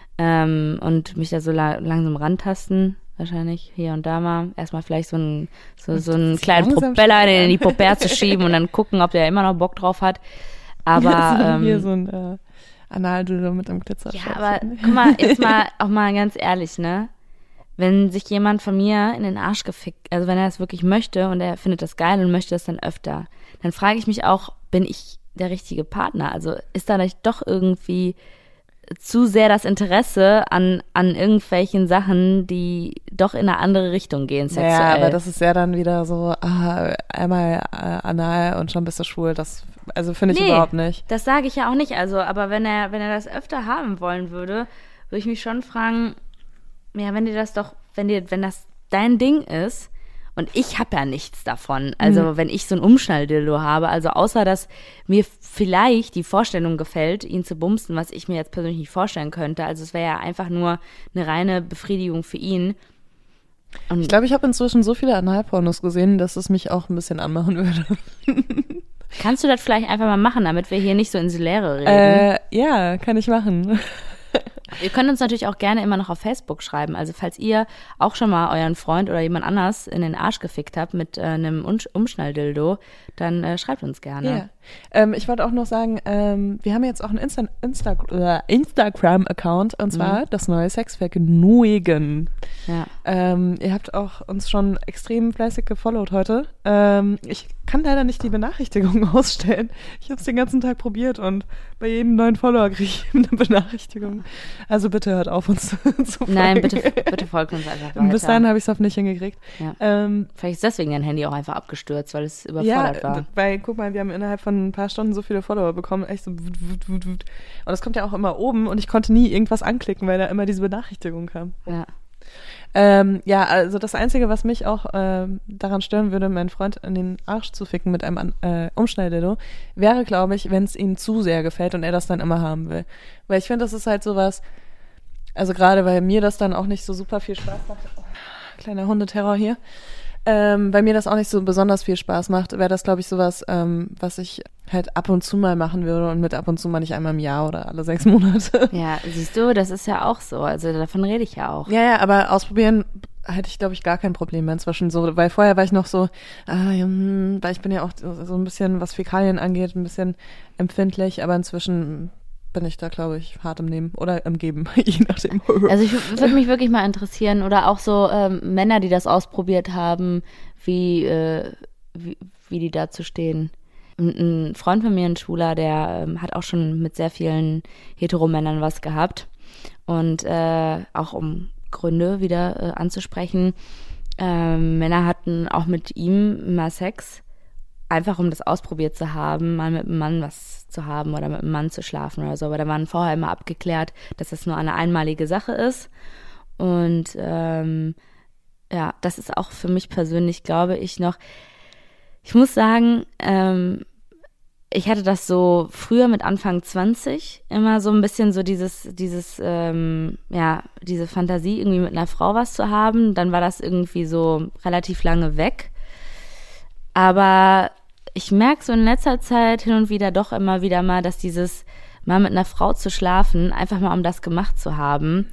Und mich da so langsam rantasten, wahrscheinlich hier und da mal. Erstmal vielleicht so einen kleinen Propeller in die Popper zu schieben und dann gucken, ob der immer noch Bock drauf hat. Aber hier so ein Analdildo mit einem Glitzer. Ja, aber guck mal, jetzt mal auch mal ganz ehrlich, ne? Wenn sich jemand von mir in den Arsch gefickt, also wenn er das wirklich möchte und er findet das geil und möchte das dann öfter, dann frage ich mich auch, bin ich der richtige Partner? Also ist da nicht doch irgendwie zu sehr das Interesse an irgendwelchen Sachen, die doch in eine andere Richtung gehen, sexuell. Ja, aber das ist ja dann wieder so, einmal anal und schon bist du schwul, das, also finde ich überhaupt nicht. Das sage ich ja auch nicht, also, aber wenn er das öfter haben wollen würde ich mich schon fragen, ja, wenn das dein Ding ist, und ich habe ja nichts davon. Also wenn ich so ein Umschnalldildo habe, also außer, dass mir vielleicht die Vorstellung gefällt, ihn zu bumsen, was ich mir jetzt persönlich nicht vorstellen könnte. Also es wäre ja einfach nur eine reine Befriedigung für ihn. Und ich glaube, ich habe inzwischen so viele Analpornos gesehen, dass es mich auch ein bisschen anmachen würde. Kannst du das vielleicht einfach mal machen, damit wir hier nicht so ins Leere reden? Ja, kann ich machen. Ihr könnt uns natürlich auch gerne immer noch auf Facebook schreiben. Also falls ihr auch schon mal euren Freund oder jemand anders in den Arsch gefickt habt mit einem Umschnalldildo, dann schreibt uns gerne. Ja. Ich wollte auch noch sagen, wir haben jetzt auch einen Instagram-Account und zwar das neue Sexvergnügen. Ja. Ihr habt auch uns schon extrem fleißig gefollowt heute. Ich kann leider nicht die Benachrichtigungen ausstellen. Ich habe es den ganzen Tag probiert und bei jedem neuen Follower kriege ich eine Benachrichtigung. Also bitte hört auf, uns zu folgen. Nein, bitte folgt uns einfach weiter. Bis dahin habe ich es oft nicht hingekriegt. Ja. Vielleicht ist deswegen dein Handy auch einfach abgestürzt, weil es überfordert war. Weil, guck mal, wir haben innerhalb von ein paar Stunden so viele Follower bekommen. Echt so und das kommt ja auch immer oben und ich konnte nie irgendwas anklicken, weil da immer diese Benachrichtigung kam. Ja. Also das Einzige, was mich auch daran stören würde, meinen Freund in den Arsch zu ficken mit einem Umschnalldildo, wäre, glaube ich, wenn es ihm zu sehr gefällt und er das dann immer haben will. Weil ich finde, das ist halt sowas, also gerade weil mir das dann auch nicht so super viel Spaß macht. Oh, kleiner Hundeterror hier. Weil mir das auch nicht so besonders viel Spaß macht, wäre das, glaube ich, sowas, was ich halt ab und zu mal machen würde und mit ab und zu mal nicht einmal im Jahr oder alle 6 Monate. Ja, siehst du, das ist ja auch so. Also davon rede ich ja auch. Ja, aber ausprobieren hätte ich, glaube ich, gar kein Problem mehr inzwischen so, weil vorher war ich noch so, weil ich bin ja auch so ein bisschen, was Fäkalien angeht, ein bisschen empfindlich, aber inzwischen bin ich da, glaube ich, hart im Nehmen oder im Geben, je nachdem. Also ich würde mich wirklich mal interessieren oder auch so Männer, die das ausprobiert haben, wie die dazu stehen. Ein Freund von mir, ein Schwuler, der hat auch schon mit sehr vielen Heteromännern was gehabt und auch um Gründe wieder anzusprechen. Männer hatten auch mit ihm mal Sex, einfach um das ausprobiert zu haben, mal mit einem Mann was zu haben oder mit einem Mann zu schlafen oder so. Aber da waren vorher immer abgeklärt, dass das nur eine einmalige Sache ist. Und ja, das ist auch für mich persönlich, glaube ich, noch. Ich muss sagen, ich hatte das so früher mit Anfang 20 immer so ein bisschen so diese Fantasie, irgendwie mit einer Frau was zu haben. Dann war das irgendwie so relativ lange weg. Aber ich merke so in letzter Zeit hin und wieder doch immer wieder mal, dass dieses mal mit einer Frau zu schlafen, einfach mal um das gemacht zu haben,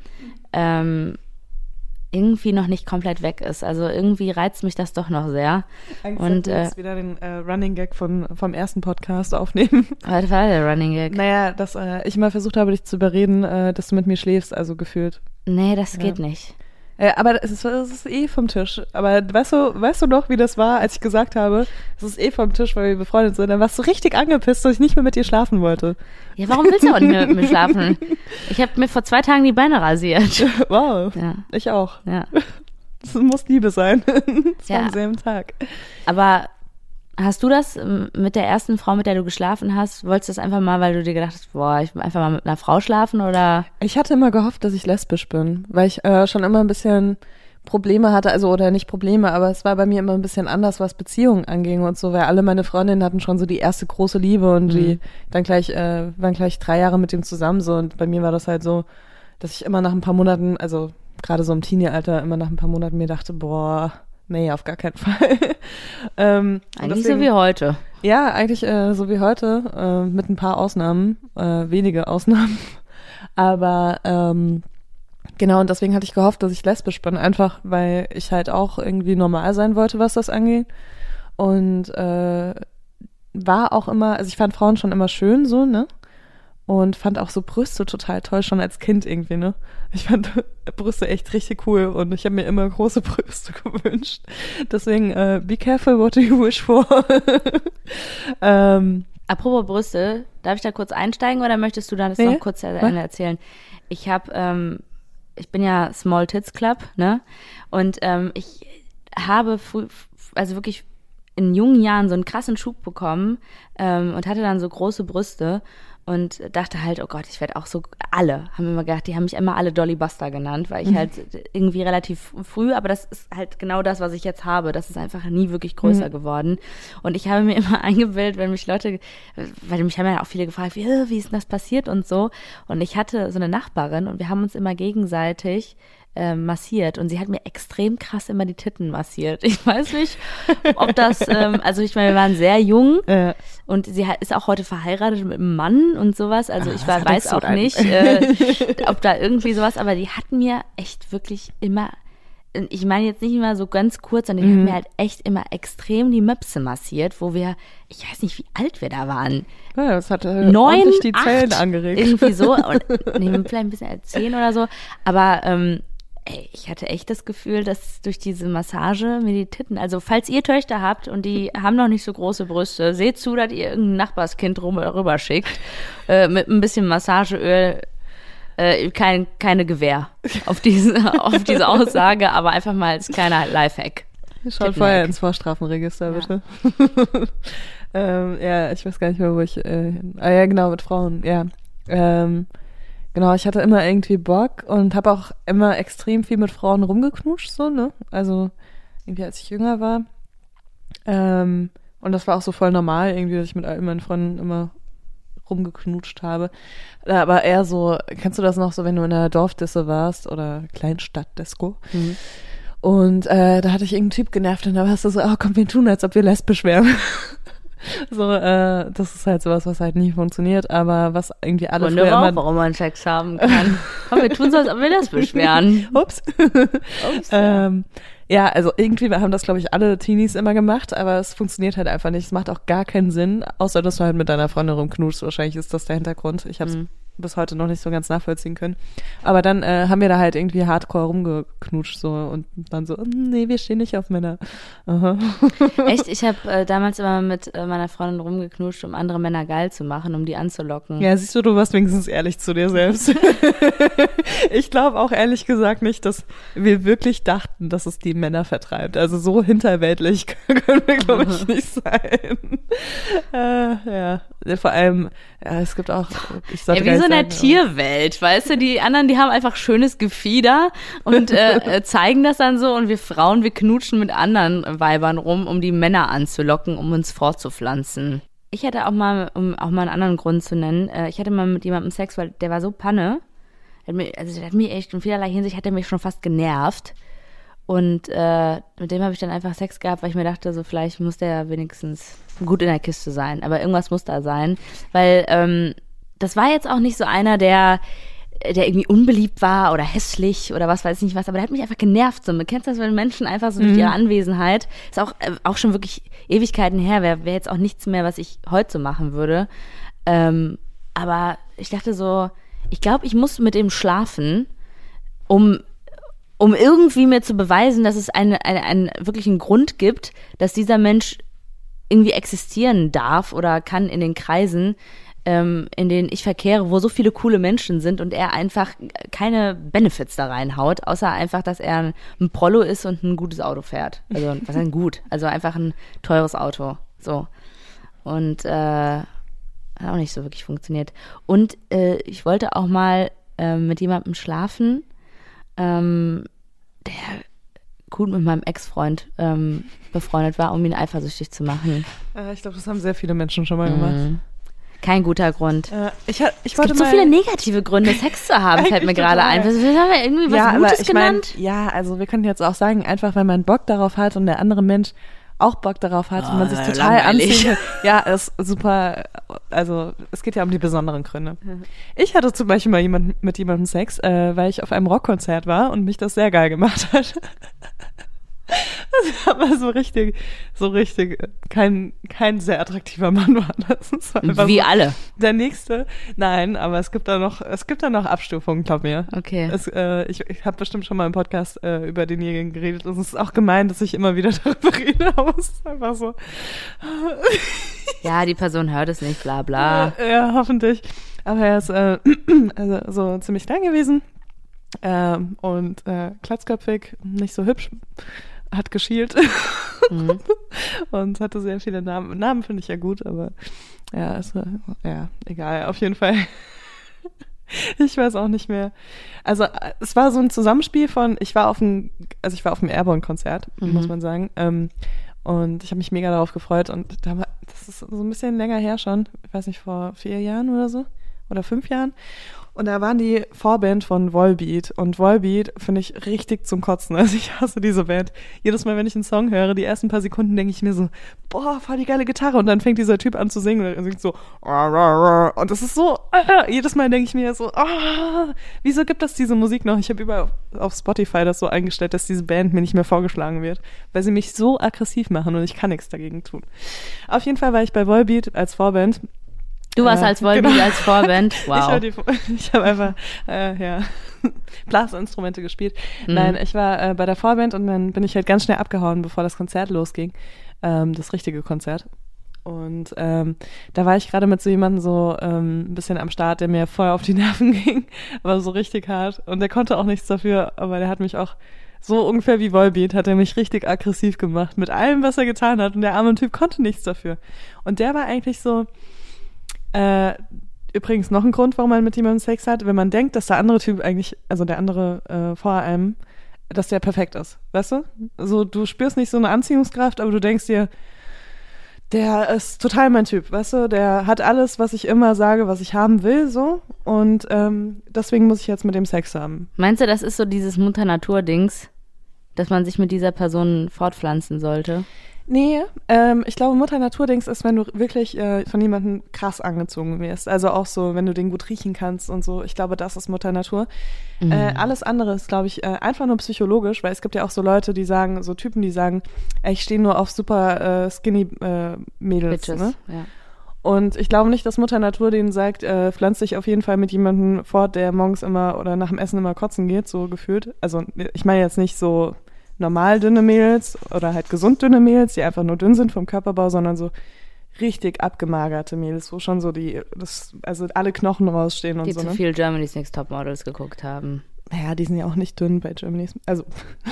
irgendwie noch nicht komplett weg ist. Also irgendwie reizt mich das doch noch sehr. Eigentlich und wir jetzt wieder den Running Gag vom ersten Podcast aufnehmen. Was war der Running Gag? Naja, dass ich mal versucht habe, dich zu überreden, dass du mit mir schläfst, also gefühlt. Nee, das geht nicht. Aber es ist eh vom Tisch. Aber weißt du noch, wie das war, als ich gesagt habe, es ist eh vom Tisch, weil wir befreundet sind? Dann warst du richtig angepisst, dass ich nicht mehr mit dir schlafen wollte. Ja, warum willst du auch nicht mehr mit mir schlafen? Ich habe mir vor 2 Tagen die Beine rasiert. Wow, ja. Ich auch. Ja. Das muss Liebe sein. Das war am selben Tag. Aber hast du das mit der ersten Frau, mit der du geschlafen hast, wolltest du das einfach mal, weil du dir gedacht hast, boah, ich will einfach mal mit einer Frau schlafen, oder? Ich hatte immer gehofft, dass ich lesbisch bin, weil ich schon immer ein bisschen Probleme hatte, also oder nicht Probleme, aber es war bei mir immer ein bisschen anders, was Beziehungen anging und so, weil alle meine Freundinnen hatten schon so die erste große Liebe und die dann waren gleich 3 Jahre mit dem zusammen so und bei mir war das halt so, dass ich immer nach ein paar Monaten, also gerade so im Teenie-Alter, immer nach ein paar Monaten mir dachte, boah, nee, auf gar keinen Fall. Eigentlich deswegen, so wie heute. Ja, eigentlich so wie heute, mit ein paar Ausnahmen, wenige Ausnahmen. Aber genau, und deswegen hatte ich gehofft, dass ich lesbisch bin, einfach weil ich halt auch irgendwie normal sein wollte, was das angeht. Und war auch immer, also ich fand Frauen schon immer schön so, ne? Und fand auch so Brüste total toll, schon als Kind irgendwie, ne? Ich fand Brüste echt richtig cool und ich habe mir immer große Brüste gewünscht. Deswegen, be careful what you wish for. Apropos Brüste, darf ich da kurz einsteigen oder möchtest du da das noch kurz erzählen? Ich bin ja Small Tits Club, ne? Und ich habe also wirklich in jungen Jahren so einen krassen Schub bekommen und hatte dann so große Brüste. Und dachte halt, oh Gott, ich werde auch so, alle haben immer gedacht, die haben mich immer alle Dolly Buster genannt, weil ich halt irgendwie relativ früh, aber das ist halt genau das, was ich jetzt habe, das ist einfach nie wirklich größer geworden. Und ich habe mir immer eingebildet, wenn mich Leute, weil mich haben ja auch viele gefragt, wie ist denn das passiert und so. Und ich hatte so eine Nachbarin und wir haben uns immer gegenseitig massiert und sie hat mir extrem krass immer die Titten massiert. Ich weiß nicht, ob das, also ich meine, wir waren sehr jung und sie ist auch heute verheiratet mit einem Mann und sowas. Also ich weiß auch nicht, ob da irgendwie sowas, aber die hat mir echt wirklich immer, ich meine jetzt nicht immer so ganz kurz, sondern die hat mir halt echt immer extrem die Möpse massiert, wo ich weiß nicht, wie alt wir da waren. Ja, das hat 9, ordentlich die 8, Zellen angeregt. irgendwie so. Und vielleicht ein bisschen 10 oder so. Aber ich hatte echt das Gefühl, dass durch diese Massage mir die Titten, also falls ihr Töchter habt und die haben noch nicht so große Brüste, seht zu, dass ihr irgendein Nachbarskind rüber schickt, mit ein bisschen Massageöl. Keine Gewähr auf diese Aussage, aber einfach mal als kleiner Lifehack. Schaut vorher ins Vorstrafenregister, bitte. Ja, ich weiß gar nicht mehr, wo ich, ja, genau, mit Frauen, ja. Genau, ich hatte immer irgendwie Bock und habe auch immer extrem viel mit Frauen rumgeknutscht, so, ne? Also, irgendwie als ich jünger war. Und das war auch so voll normal, irgendwie, dass ich mit all meinen Freunden immer rumgeknutscht habe. Aber eher so, kennst du das noch so, wenn du in einer Dorfdisse warst oder Kleinstadtdisco? Und da hatte ich irgendeinen Typ genervt und da warst du so, oh komm, wir tun, als ob wir lesbisch wären. So, das ist halt sowas, was halt nie funktioniert, aber was irgendwie alle früher immer... warum man Sex haben kann. Komm, wir tun so, als ob wir lesbisch wären. Ups. Ja, also irgendwie haben das, glaube ich, alle Teenies immer gemacht, aber es funktioniert halt einfach nicht. Es macht auch gar keinen Sinn, außer dass du halt mit deiner Freundin rumknutschst. Wahrscheinlich ist das der Hintergrund. Ich habe es bis heute noch nicht so ganz nachvollziehen können. Aber dann haben wir da halt irgendwie hardcore rumgeknutscht so und dann so, nee, wir stehen nicht auf Männer. Aha. Echt? Ich habe damals immer mit meiner Freundin rumgeknutscht, um andere Männer geil zu machen, um die anzulocken. Ja, siehst du warst wenigstens ehrlich zu dir selbst. Ich glaube auch ehrlich gesagt nicht, dass wir wirklich dachten, dass es die Männer vertreibt. Also so hinterweltlich können wir, glaube ich, nicht sein. Ja, vor allem, ja, es gibt auch, ich sollte wie so in der Tierwelt, weißt du, die anderen, die haben einfach schönes Gefieder und zeigen das dann so und wir Frauen, wir knutschen mit anderen Weibern rum, um die Männer anzulocken, um uns fortzupflanzen. Ich hatte auch mal, um auch mal einen anderen Grund zu nennen, ich hatte mal mit jemandem Sex, weil der war so Panne, der hat mich echt in vielerlei Hinsicht, hat er mich schon fast genervt. Und mit dem habe ich dann einfach Sex gehabt, weil ich mir dachte, so vielleicht muss der wenigstens gut in der Kiste sein. Aber irgendwas muss da sein. Weil das war jetzt auch nicht so einer, der irgendwie unbeliebt war oder hässlich oder was weiß ich nicht was. Aber der hat mich einfach genervt. So. Man kennt das, wenn Menschen einfach so durch ihre Anwesenheit, ist auch schon wirklich Ewigkeiten her, wäre jetzt auch nichts mehr, was ich heute so machen würde. Aber ich dachte so, ich glaube, ich muss mit ihm schlafen, um irgendwie mir zu beweisen, dass es einen wirklichen Grund gibt, dass dieser Mensch irgendwie existieren darf oder kann in den Kreisen, in denen ich verkehre, wo so viele coole Menschen sind und er einfach keine Benefits da reinhaut, außer einfach, dass er ein Prollo ist und ein gutes Auto fährt. Also, was heißt gut? Also einfach ein teures Auto. So. Und hat auch nicht so wirklich funktioniert. Und ich wollte auch mal mit jemandem schlafen, der gut mit meinem Ex-Freund befreundet war, um ihn eifersüchtig zu machen. Ich glaube, das haben sehr viele Menschen schon mal gemacht. Kein guter Grund. Es gibt so viele negative Gründe, Sex zu haben, fällt mir gerade ein. Haben wir irgendwie was Gutes genannt? Ja, also wir können jetzt auch sagen, einfach weil man Bock darauf hat und der andere Mensch auch Bock darauf hat und man sich total anzieht. Ja, ist super, also es geht ja um die besonderen Gründe. Ich hatte zum Beispiel mal mit jemandem Sex, weil ich auf einem Rockkonzert war und mich das sehr geil gemacht hat. Das war so richtig, kein sehr attraktiver Mann war das. War wie so alle. Der nächste, nein, aber es gibt da noch Abstufungen, glaub mir. Okay. Ich habe bestimmt schon mal im Podcast über denjenigen geredet und es ist auch gemein, dass ich immer wieder darüber rede, aber es ist einfach so. Ja, die Person hört es nicht, bla bla. Ja, hoffentlich. Aber er ist also so ziemlich klein gewesen und glatzköpfig, nicht so hübsch. Hat geschielt und hatte sehr viele Namen. Namen finde ich ja gut, aber ja, egal, auf jeden Fall. Ich weiß auch nicht mehr. Also es war so ein Zusammenspiel von, ich war auf dem Airborne-Konzert, muss man sagen, und ich habe mich mega darauf gefreut und das ist so ein bisschen länger her schon, ich weiß nicht, vor 4 Jahren oder so oder 5 Jahren Und da waren die Vorband von Volbeat. Und Volbeat finde ich richtig zum Kotzen. Also ich hasse diese Band. Jedes Mal, wenn ich einen Song höre, die ersten paar Sekunden denke ich mir so, boah, voll die geile Gitarre. Und dann fängt dieser Typ an zu singen und er singt so, und das ist so, jedes Mal denke ich mir so, wieso gibt es diese Musik noch? Ich habe überall auf Spotify das so eingestellt, dass diese Band mir nicht mehr vorgeschlagen wird, weil sie mich so aggressiv machen und ich kann nichts dagegen tun. Auf jeden Fall war ich bei Volbeat als Vorband. Du warst als Volbeat, als Vorband. Wow. Ich habe einfach, Blasinstrumente gespielt. Nein, ich war bei der Vorband und dann bin ich halt ganz schnell abgehauen, bevor das Konzert losging. Das richtige Konzert. Und da war ich gerade mit so jemandem so ein bisschen am Start, der mir voll auf die Nerven ging, aber so richtig hart. Und der konnte auch nichts dafür, aber der hat mich auch so ungefähr wie Volbeat, hat er mich richtig aggressiv gemacht mit allem, was er getan hat. Und der arme Typ konnte nichts dafür. Und der war eigentlich so, übrigens noch ein Grund, warum man mit jemandem Sex hat, wenn man denkt, dass der andere Typ eigentlich, also der andere vor einem, dass der perfekt ist, weißt du? Also du spürst nicht so eine Anziehungskraft, aber du denkst dir, der ist total mein Typ, weißt du? Der hat alles, was ich immer sage, was ich haben will, so. Und deswegen muss ich jetzt mit dem Sex haben. Meinst du, das ist so dieses Mutter-Natur-Dings, dass man sich mit dieser Person fortpflanzen sollte? Nee, ich glaube, Mutter-Natur-Dings ist, wenn du wirklich von jemandem krass angezogen wirst. Also auch so, wenn du den gut riechen kannst und so. Ich glaube, das ist Mutter-Natur. Alles andere ist, glaube ich, einfach nur psychologisch, weil es gibt ja auch so Leute, die sagen, so Typen, die sagen, ich stehe nur auf super skinny Mädels. Bitches, ne? ja. Und ich glaube nicht, dass Mutter-Natur denen sagt, pflanz dich auf jeden Fall mit jemandem fort, der morgens immer oder nach dem Essen immer kotzen geht, so gefühlt. Also ich meine jetzt nicht so normal dünne Mädels oder halt gesund dünne Mädels, die einfach nur dünn sind vom Körperbau, sondern so richtig abgemagerte Mädels, wo schon so also alle Knochen rausstehen und die so. Die zu ne? viel Germany's Next Topmodels geguckt haben. Naja, die sind ja auch nicht dünn bei Germany's, also.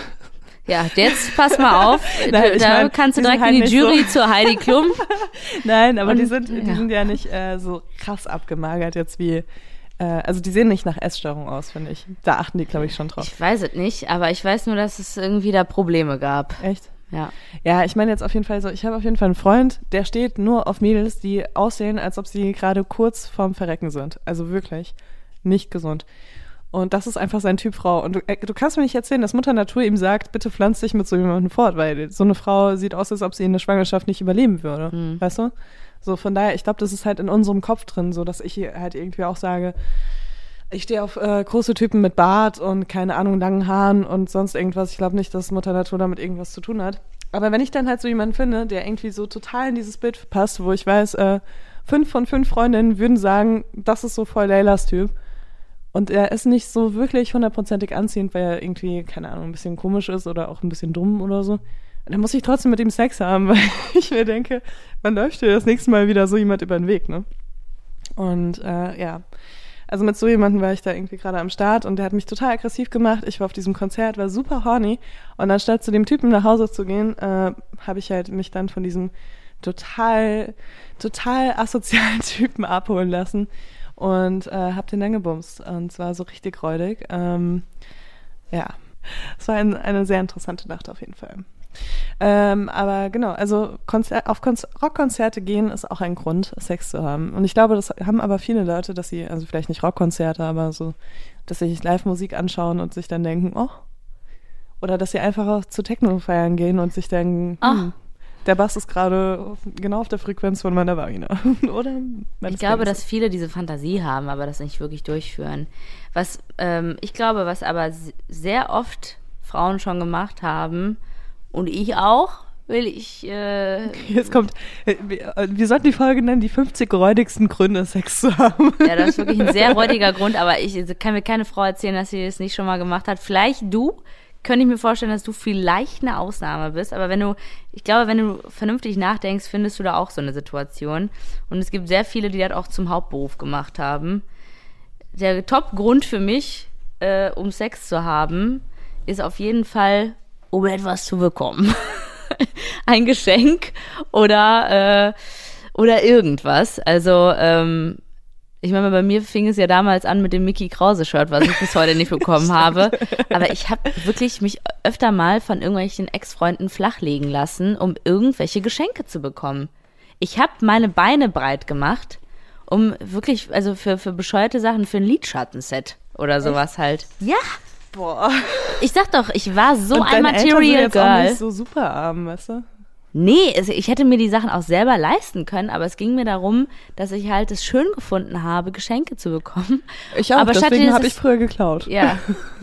Ja, jetzt pass mal auf, Nein, da kannst du direkt halt in die Jury so. zur Heidi Klum. Nein, aber und, die sind ja nicht so krass abgemagert jetzt wie, also die sehen nicht nach Essstörung aus, finde ich. Da achten die, glaube ich, schon drauf. Ich weiß es nicht, aber ich weiß nur, dass es irgendwie da Probleme gab. Echt? Ja. Ja, ich meine jetzt auf jeden Fall so, ich habe auf jeden Fall einen Freund, der steht nur auf Mädels, die aussehen, als ob sie gerade kurz vorm Verrecken sind. Also wirklich nicht gesund. Und das ist einfach sein Typ Frau. Und du kannst mir nicht erzählen, dass Mutter Natur ihm sagt, bitte pflanz dich mit so jemandem fort, weil so eine Frau sieht aus, als ob sie in der Schwangerschaft nicht überleben würde. Weißt du? So, von daher, ich glaube, das ist halt in unserem Kopf drin, so dass ich halt irgendwie auch sage, ich stehe auf große Typen mit Bart und keine Ahnung, langen Haaren und sonst irgendwas. Ich glaube nicht, dass Mutter Natur damit irgendwas zu tun hat. Aber wenn ich dann halt so jemanden finde, der irgendwie so total in dieses Bild passt, wo ich weiß, 5 von 5 Freundinnen würden sagen, das ist so voll Leylas Typ. Und er ist nicht so wirklich 100%ig anziehend, weil er irgendwie, keine Ahnung, ein bisschen komisch ist oder auch ein bisschen dumm oder so. Und dann muss ich trotzdem mit ihm Sex haben, weil ich mir denke, man läuft dir das nächste Mal wieder so jemand über den Weg, ne? Und ja, also mit so jemandem war ich da irgendwie gerade am Start und der hat mich total aggressiv gemacht. Ich war auf diesem Konzert, war super horny und anstatt zu dem Typen nach Hause zu gehen, habe ich halt mich dann von diesem total asozialen Typen abholen lassen und habe den dann gebumst und es war so richtig räudig. Ja, es war eine sehr interessante Nacht auf jeden Fall. Aber genau, also auf Rockkonzerte gehen ist auch ein Grund, Sex zu haben. Und ich glaube, das haben aber viele Leute, dass sie, also vielleicht nicht Rockkonzerte, aber so, dass sie sich Live-Musik anschauen und sich dann denken, oh, oder dass sie einfach auch zu Techno feiern gehen und sich denken, der Bass ist gerade genau auf der Frequenz von meiner Vagina. Oder? Ich glaube, dass viele diese Fantasie haben, aber das nicht wirklich durchführen. Ich glaube, was aber sehr oft Frauen schon gemacht haben, und ich auch, Jetzt kommt, wir sollten die Folge nennen, die 50 räudigsten Gründe, Sex zu haben. Ja, das ist wirklich ein sehr räudiger Grund, aber ich kann mir keine Frau erzählen, dass sie es nicht schon mal gemacht hat. Vielleicht könnte ich mir vorstellen, dass du vielleicht eine Ausnahme bist, aber ich glaube, wenn du vernünftig nachdenkst, findest du da auch so eine Situation. Und es gibt sehr viele, die das auch zum Hauptberuf gemacht haben. Der Top-Grund für mich, um Sex zu haben, ist auf jeden Fall, um etwas zu bekommen. Ein Geschenk oder irgendwas. Also, ich meine, bei mir fing es ja damals an mit dem Mickey Krause-Shirt, was ich bis heute nicht bekommen habe. Aber ich habe wirklich mich öfter mal von irgendwelchen Ex-Freunden flachlegen lassen, um irgendwelche Geschenke zu bekommen. Ich habe meine Beine breit gemacht, um wirklich, also für bescheuerte Sachen, für ein Lidschattenset oder sowas halt. Ja. Boah. Ich sag doch, ich war so Und ein deine Eltern sind Material jetzt auch Girl. nicht so super arm, weißt du? Nee, ich hätte mir die Sachen auch selber leisten können, aber es ging mir darum, dass ich halt es schön gefunden habe, Geschenke zu bekommen. Ich auch, aber deswegen habe ich früher geklaut. Ja,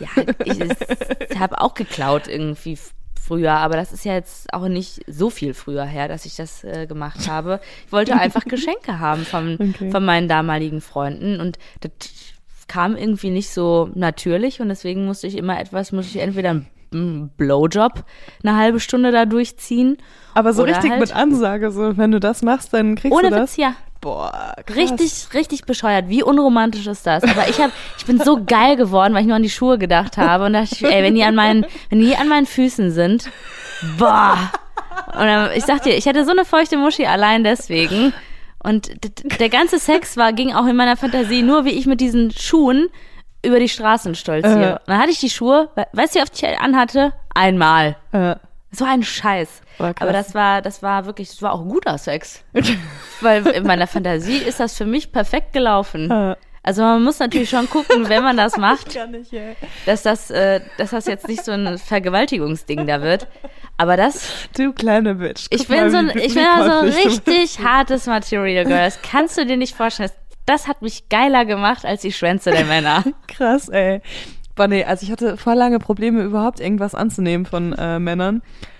ich habe auch geklaut irgendwie früher, aber das ist ja jetzt auch nicht so viel früher her, dass ich das gemacht habe. Ich wollte einfach Geschenke haben von meinen damaligen Freunden und das kam irgendwie nicht so natürlich und deswegen musste ich entweder einen Blowjob eine halbe Stunde da durchziehen. Aber so oder richtig halt, mit Ansage, so wenn du das machst, dann kriegst ohne du das. Witz, ja. Boah, krass. Richtig bescheuert. Wie unromantisch ist das? Aber ich bin so geil geworden, weil ich nur an die Schuhe gedacht habe und dachte, ey, wenn die an meinen Füßen sind, boah. Und dann, ich sag dir, ich hatte so eine feuchte Muschi allein deswegen. Und der ganze Sex ging auch in meiner Fantasie nur, wie ich mit diesen Schuhen über die Straßen stolziere. Und dann hatte ich die Schuhe, weißt du, wie oft ich anhatte? Einmal. So ein Scheiß. Aber das war wirklich, das war auch guter Sex. Weil in meiner Fantasie ist das für mich perfekt gelaufen. Also man muss natürlich schon gucken, wenn man das macht, dass das jetzt nicht so ein Vergewaltigungsding da wird. Aber das... Du kleine Bitch. Ich bin so ein richtig hartes Material Girl. Das kannst du dir nicht vorstellen. Das hat mich geiler gemacht als die Schwänze der Männer. Krass, ey. Boah, nee, also ich hatte voll lange Probleme, überhaupt irgendwas anzunehmen von Männern.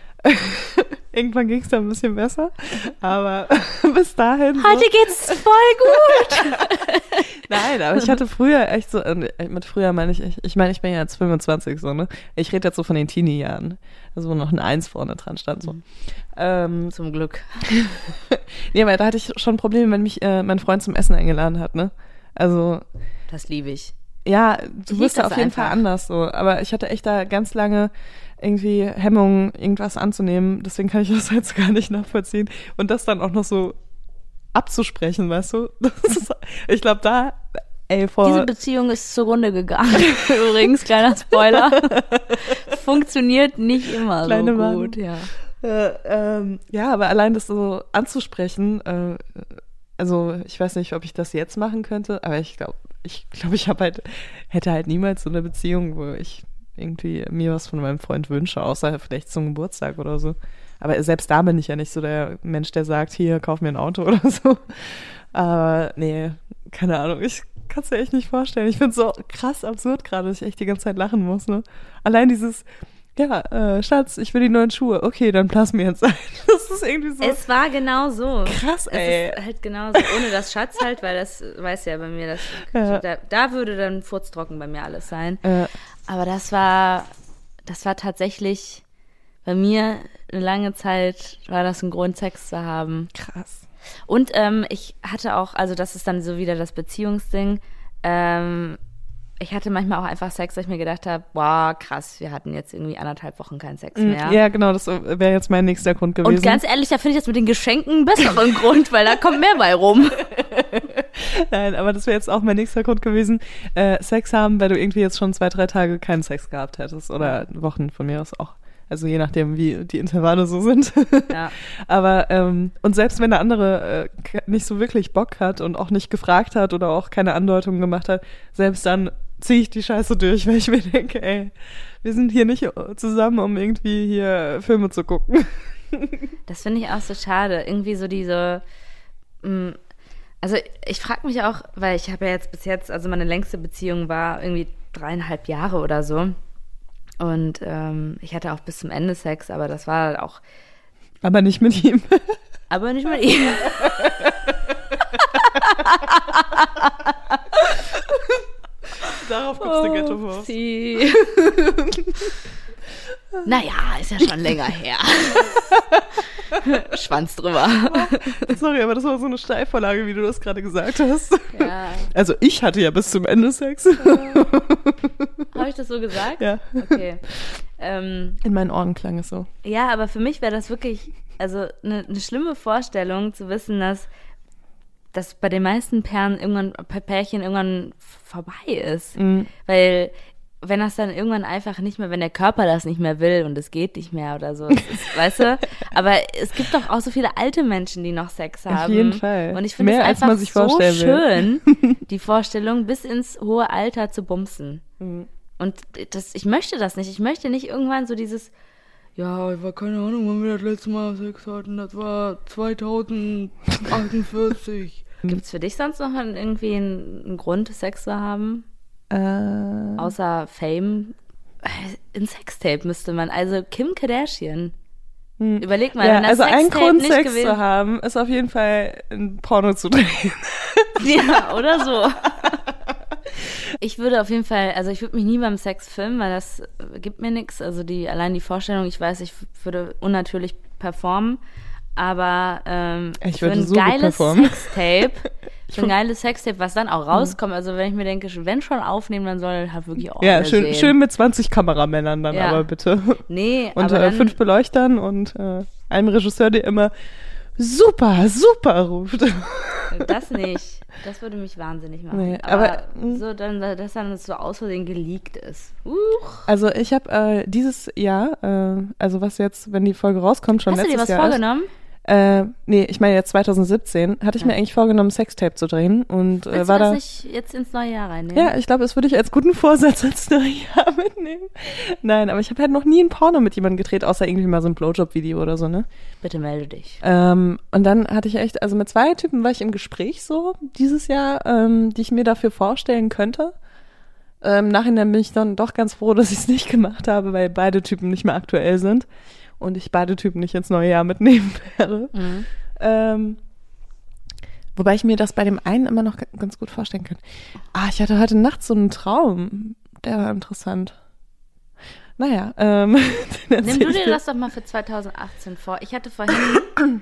Irgendwann ging es dann ein bisschen besser, aber bis dahin... Heute geht's voll gut! Nein, aber ich hatte früher echt so, mit früher meine ich meine, ich bin ja jetzt 25 so, ne? Ich rede jetzt so von den Teenie-Jahren, also wo noch ein 1 vorne dran stand, so. Zum Glück. Nee, aber da hatte ich schon Probleme, wenn mich mein Freund zum Essen eingeladen hat, ne? Also... Das liebe ich. Ja, du bist da auf jeden Fall anders so, aber ich hatte echt da ganz lange irgendwie Hemmungen, irgendwas anzunehmen, deswegen kann ich das jetzt gar nicht nachvollziehen und das dann auch noch so abzusprechen, weißt du? Ich glaube diese Beziehung ist zugrunde gegangen. Übrigens, kleiner Spoiler. Funktioniert nicht immer Kleine so Mann. gut, ja. Ja, aber allein das so anzusprechen, also ich weiß nicht, ob ich das jetzt machen könnte, aber ich glaube, ich hätte halt niemals so eine Beziehung, wo ich irgendwie mir was von meinem Freund wünsche, außer vielleicht zum Geburtstag oder so. Aber selbst da bin ich ja nicht so der Mensch, der sagt, hier, kauf mir ein Auto oder so. Aber nee, keine Ahnung, ich kann es dir echt nicht vorstellen. Ich finde es so krass absurd gerade, dass ich echt die ganze Zeit lachen muss, ne? Allein dieses, ja, Schatz, ich will die neuen Schuhe. Okay, dann plass mir jetzt ein. Das ist irgendwie so. Es war genau so. Krass, ey. Es ist halt genau so, ohne das Schatz halt, weil das weiß ja bei mir, da würde dann furztrocken bei mir alles sein. Aber das war tatsächlich, bei mir eine lange Zeit war das ein Grund, Sex zu haben. Krass. Und ich hatte auch, also das ist dann so wieder das Beziehungsding, ich hatte manchmal auch einfach Sex, weil ich mir gedacht habe, boah, krass, wir hatten jetzt irgendwie 1,5 Wochen keinen Sex mehr. Ja, genau, das wäre jetzt mein nächster Grund gewesen. Und ganz ehrlich, da finde ich das mit den Geschenken einen besseren Grund, weil da kommt mehr bei rum. Nein, aber das wäre jetzt auch mein nächster Grund gewesen, Sex haben, weil du irgendwie jetzt schon 2-3 Tage keinen Sex gehabt hättest oder Wochen von mir aus auch. Also je nachdem, wie die Intervalle so sind. Ja. Aber, und selbst wenn der andere nicht so wirklich Bock hat und auch nicht gefragt hat oder auch keine Andeutungen gemacht hat, selbst dann ziehe ich die Scheiße durch, weil ich mir denke, ey, wir sind hier nicht zusammen, um irgendwie hier Filme zu gucken. Das finde ich auch so schade. Irgendwie so diese, also ich frage mich auch, weil ich habe ja jetzt bis jetzt, also meine längste Beziehung war irgendwie 3,5 Jahre oder so. Und ich hatte auch bis zum Ende Sex, aber das war auch... Aber nicht mit ihm. Aber nicht mit ihm. Darauf kommst du Ghetto-Wurst. Naja, ist ja schon länger her. Schwanz drüber. Sorry, aber das war so eine Steilvorlage, wie du das gerade gesagt hast. Ja. Also ich hatte ja bis zum Ende Sex. Habe ich das so gesagt? Ja. Okay. In meinen Ohren klang es so. Ja, aber für mich wäre das wirklich, also eine schlimme Vorstellung zu wissen, dass bei den meisten Pärchen irgendwann vorbei ist. Mhm. Weil wenn das dann irgendwann einfach nicht mehr, wenn der Körper das nicht mehr will und es geht nicht mehr oder so, weißt du? Aber es gibt doch auch so viele alte Menschen, die noch Sex haben. Auf jeden Fall. Und ich finde es Mehr, als einfach man sich so vorstellen schön, die Vorstellung, bis ins hohe Alter zu bumsen. Und ich möchte das nicht. Ich möchte nicht irgendwann so dieses, ja, ich war keine Ahnung, wann wir das letzte Mal Sex hatten, das war 2048. Gibt's für dich sonst noch irgendwie einen Grund, Sex zu haben? Außer Fame? Ein Sextape müsste man, also Kim Kardashian. Überleg mal, wenn das also ein Sextape Grund, nicht Sex gewesen zu haben, ist auf jeden Fall ein Porno zu drehen. Ja, oder so. Ich würde auf jeden Fall, also ich würde mich nie beim Sex filmen, weil das gibt mir nichts. Also allein die Vorstellung, ich weiß, ich würde unnatürlich performen, aber ich für würde ein so gut geiles performen. Sextape, für ein geiles Sextape, was dann auch rauskommt, also wenn ich mir denke, wenn schon aufnehmen, dann soll halt wirklich auch Ja, alle schön, sehen. schön mit 20 Kameramännern dann Ja. aber bitte. Nee, Und aber dann, 5 Beleuchtern und einem Regisseur, der immer super, super ruft. das nicht. Das würde mich wahnsinnig machen. Nee, aber aber- so dann, dass dann so aus Versehen geleakt ist. Also ich habe dieses Jahr, also was jetzt, wenn die Folge rauskommt, schon Hast du dir letztes was Jahr vorgenommen? nee, ich meine jetzt 2017, hatte ich mir eigentlich vorgenommen, Sextape zu drehen und Willst war du das da... nicht jetzt ins neue Jahr reinnehmen? Ja, ich glaube, das würde ich als guten Vorsatz ins neue Jahr mitnehmen. Nein, aber ich habe halt noch nie ein Porno mit jemandem gedreht, außer irgendwie mal so ein Blowjob-Video oder so, ne? Bitte melde dich. Und dann hatte ich echt, also mit 2 Typen war ich im Gespräch so dieses Jahr, die ich mir dafür vorstellen könnte. Im Nachhinein bin ich dann doch ganz froh, dass ich es nicht gemacht habe, weil beide Typen nicht mehr aktuell sind und ich beide Typen nicht ins neue Jahr mitnehmen werde. Wobei ich mir das bei dem einen immer noch ganz gut vorstellen kann. Ich hatte heute Nacht so einen Traum, der war interessant. Naja, Nimm du dir das doch mal für 2018 vor. Ich hatte vorhin,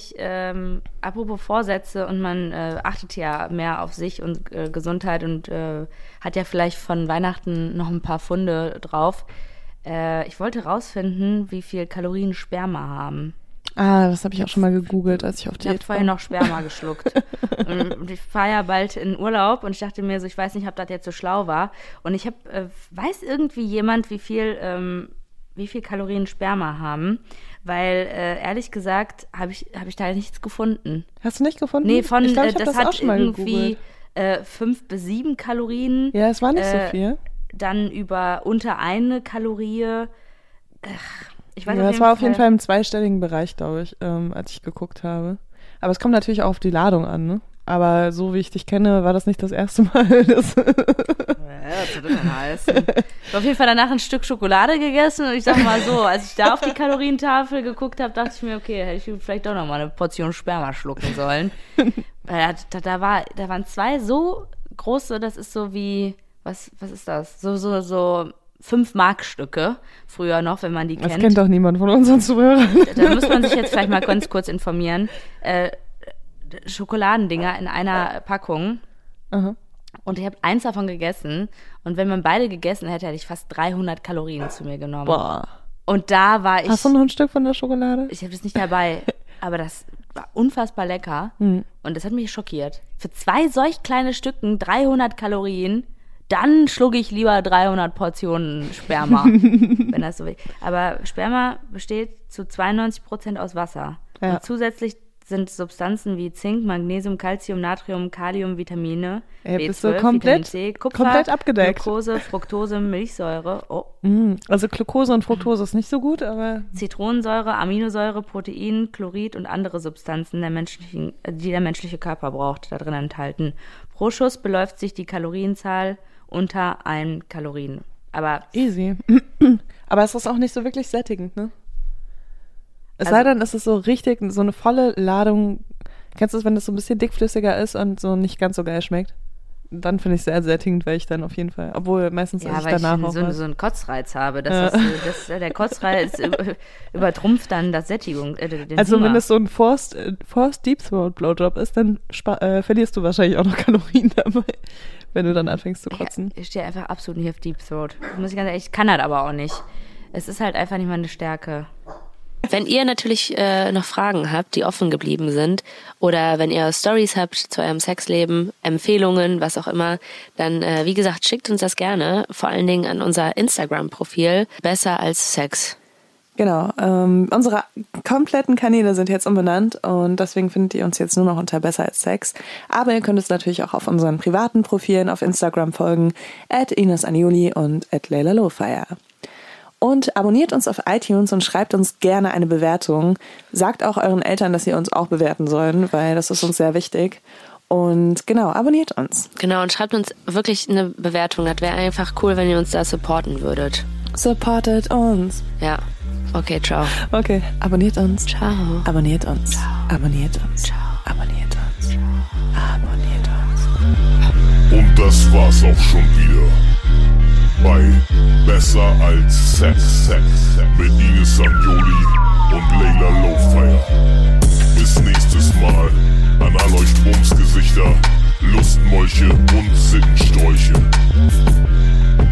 apropos Vorsätze und man achtet ja mehr auf sich und Gesundheit und hat ja vielleicht von Weihnachten noch ein paar Pfunde drauf. Ich wollte rausfinden, wie viel Kalorien Sperma haben. Das habe ich auch schon mal gegoogelt, als ich auf Ich habe Diät vorhin war. noch Sperma geschluckt. Und ich fahre ja bald in Urlaub und ich dachte mir so, ich weiß nicht, ob das jetzt so schlau war. Und ich weiß irgendwie jemand, wie viel Kalorien Sperma haben? Weil, ehrlich gesagt, habe ich da nichts gefunden. Hast du nicht gefunden? Nee, ich glaub, ich hab das das auch hat schon mal irgendwie gegoogelt. 5 bis 7 Kalorien. Ja, es war nicht so viel. Dann über unter 1 Kalorie. Ich weiß Ja, es war auf jeden Fall im zweistelligen Bereich, glaube ich, als ich geguckt habe. Aber es kommt natürlich auch auf die Ladung an, ne? Aber so wie ich dich kenne, war das nicht das erste Mal. Das wird dann heißen. Ich habe auf jeden Fall danach ein Stück Schokolade gegessen und ich sag mal so, als ich da auf die Kalorientafel geguckt habe, dachte ich mir, okay, hätte ich vielleicht doch noch mal eine Portion Sperma schlucken sollen. Da waren 2 so große, das ist so wie, was ist das? So 5-Mark-Stücke, früher noch, wenn man die Das kennt. kennt doch niemand von unseren Zuhörern. Da muss man sich jetzt vielleicht mal ganz kurz informieren. Schokoladendinger in einer Packung. Aha. Und ich habe eins davon gegessen. Und wenn man beide gegessen hätte, hätte ich fast 300 Kalorien zu mir genommen. Boah. Und da war ich... Hast du noch ein Stück von der Schokolade? Ich habe das nicht dabei. Aber das war unfassbar lecker. Und das hat mich schockiert. Für 2 solch kleine Stücken 300 Kalorien... Dann schlucke ich lieber 300 Portionen Sperma, wenn das so will. Aber Sperma besteht zu 92% aus Wasser. Ja. Und zusätzlich sind Substanzen wie Zink, Magnesium, Calcium, Natrium, Kalium, Vitamine, Ey, bist du B12, komplett- Vitamin C, Kupfer, komplett abgedeckt. Glucose, Fructose, Milchsäure, Also Glucose und Fructose ist nicht so gut, aber Zitronensäure, Aminosäure, Protein, Chlorid und andere Substanzen, die der menschliche Körper braucht, da drin enthalten. Pro Schuss beläuft sich die Kalorienzahl unter 1 Kalorien. Aber easy. Aber es ist auch nicht so wirklich sättigend, ne? Es Also- sei denn, es ist so richtig, so eine volle Ladung. Kennst du es, wenn das so ein bisschen dickflüssiger ist und so nicht ganz so geil schmeckt? Dann finde ich es sehr sättigend, weil ich dann auf jeden Fall, obwohl meistens ja, esse weil ich danach ich auch so was. einen Kotzreiz habe. Der Kotzreiz übertrumpft dann das Sättigung. Den Also Hunger. wenn es so ein Forced Deep Throat Blowjob ist, dann verlierst du wahrscheinlich auch noch Kalorien dabei, wenn du dann anfängst zu kotzen. Ich stehe einfach absolut nicht auf Deep Throat. Muss ich ganz ehrlich, ich kann das aber auch nicht. Es ist halt einfach nicht meine Stärke. Wenn ihr natürlich noch Fragen habt, die offen geblieben sind, oder wenn ihr Stories habt zu eurem Sexleben, Empfehlungen, was auch immer, dann, wie gesagt, schickt uns das gerne, vor allen Dingen an unser Instagram-Profil, besser als Sex. Genau, unsere kompletten Kanäle sind jetzt umbenannt und deswegen findet ihr uns jetzt nur noch unter Besser als Sex. Aber ihr könnt uns natürlich auch auf unseren privaten Profilen auf Instagram folgen, @InesAnjoli und @LeilaLowfire. Und abonniert uns auf iTunes und schreibt uns gerne eine Bewertung. Sagt auch euren Eltern, dass sie uns auch bewerten sollen, weil das ist uns sehr wichtig. Und genau, abonniert uns. Genau, und schreibt uns wirklich eine Bewertung. Das wäre einfach cool, wenn ihr uns da supporten würdet. Supportet uns. Ja. Okay, ciao. Okay, abonniert uns. Ciao. Abonniert uns. Ciao. Abonniert uns. Ciao. Abonniert uns. Ciao. Abonniert uns. Und das war's auch schon wieder. Bei Besser als Sex mit Ines Anjoli und Leila Lowfire. Bis nächstes Mal an all euch Bumsgesichter, Lustmolche und Sittenstrolche.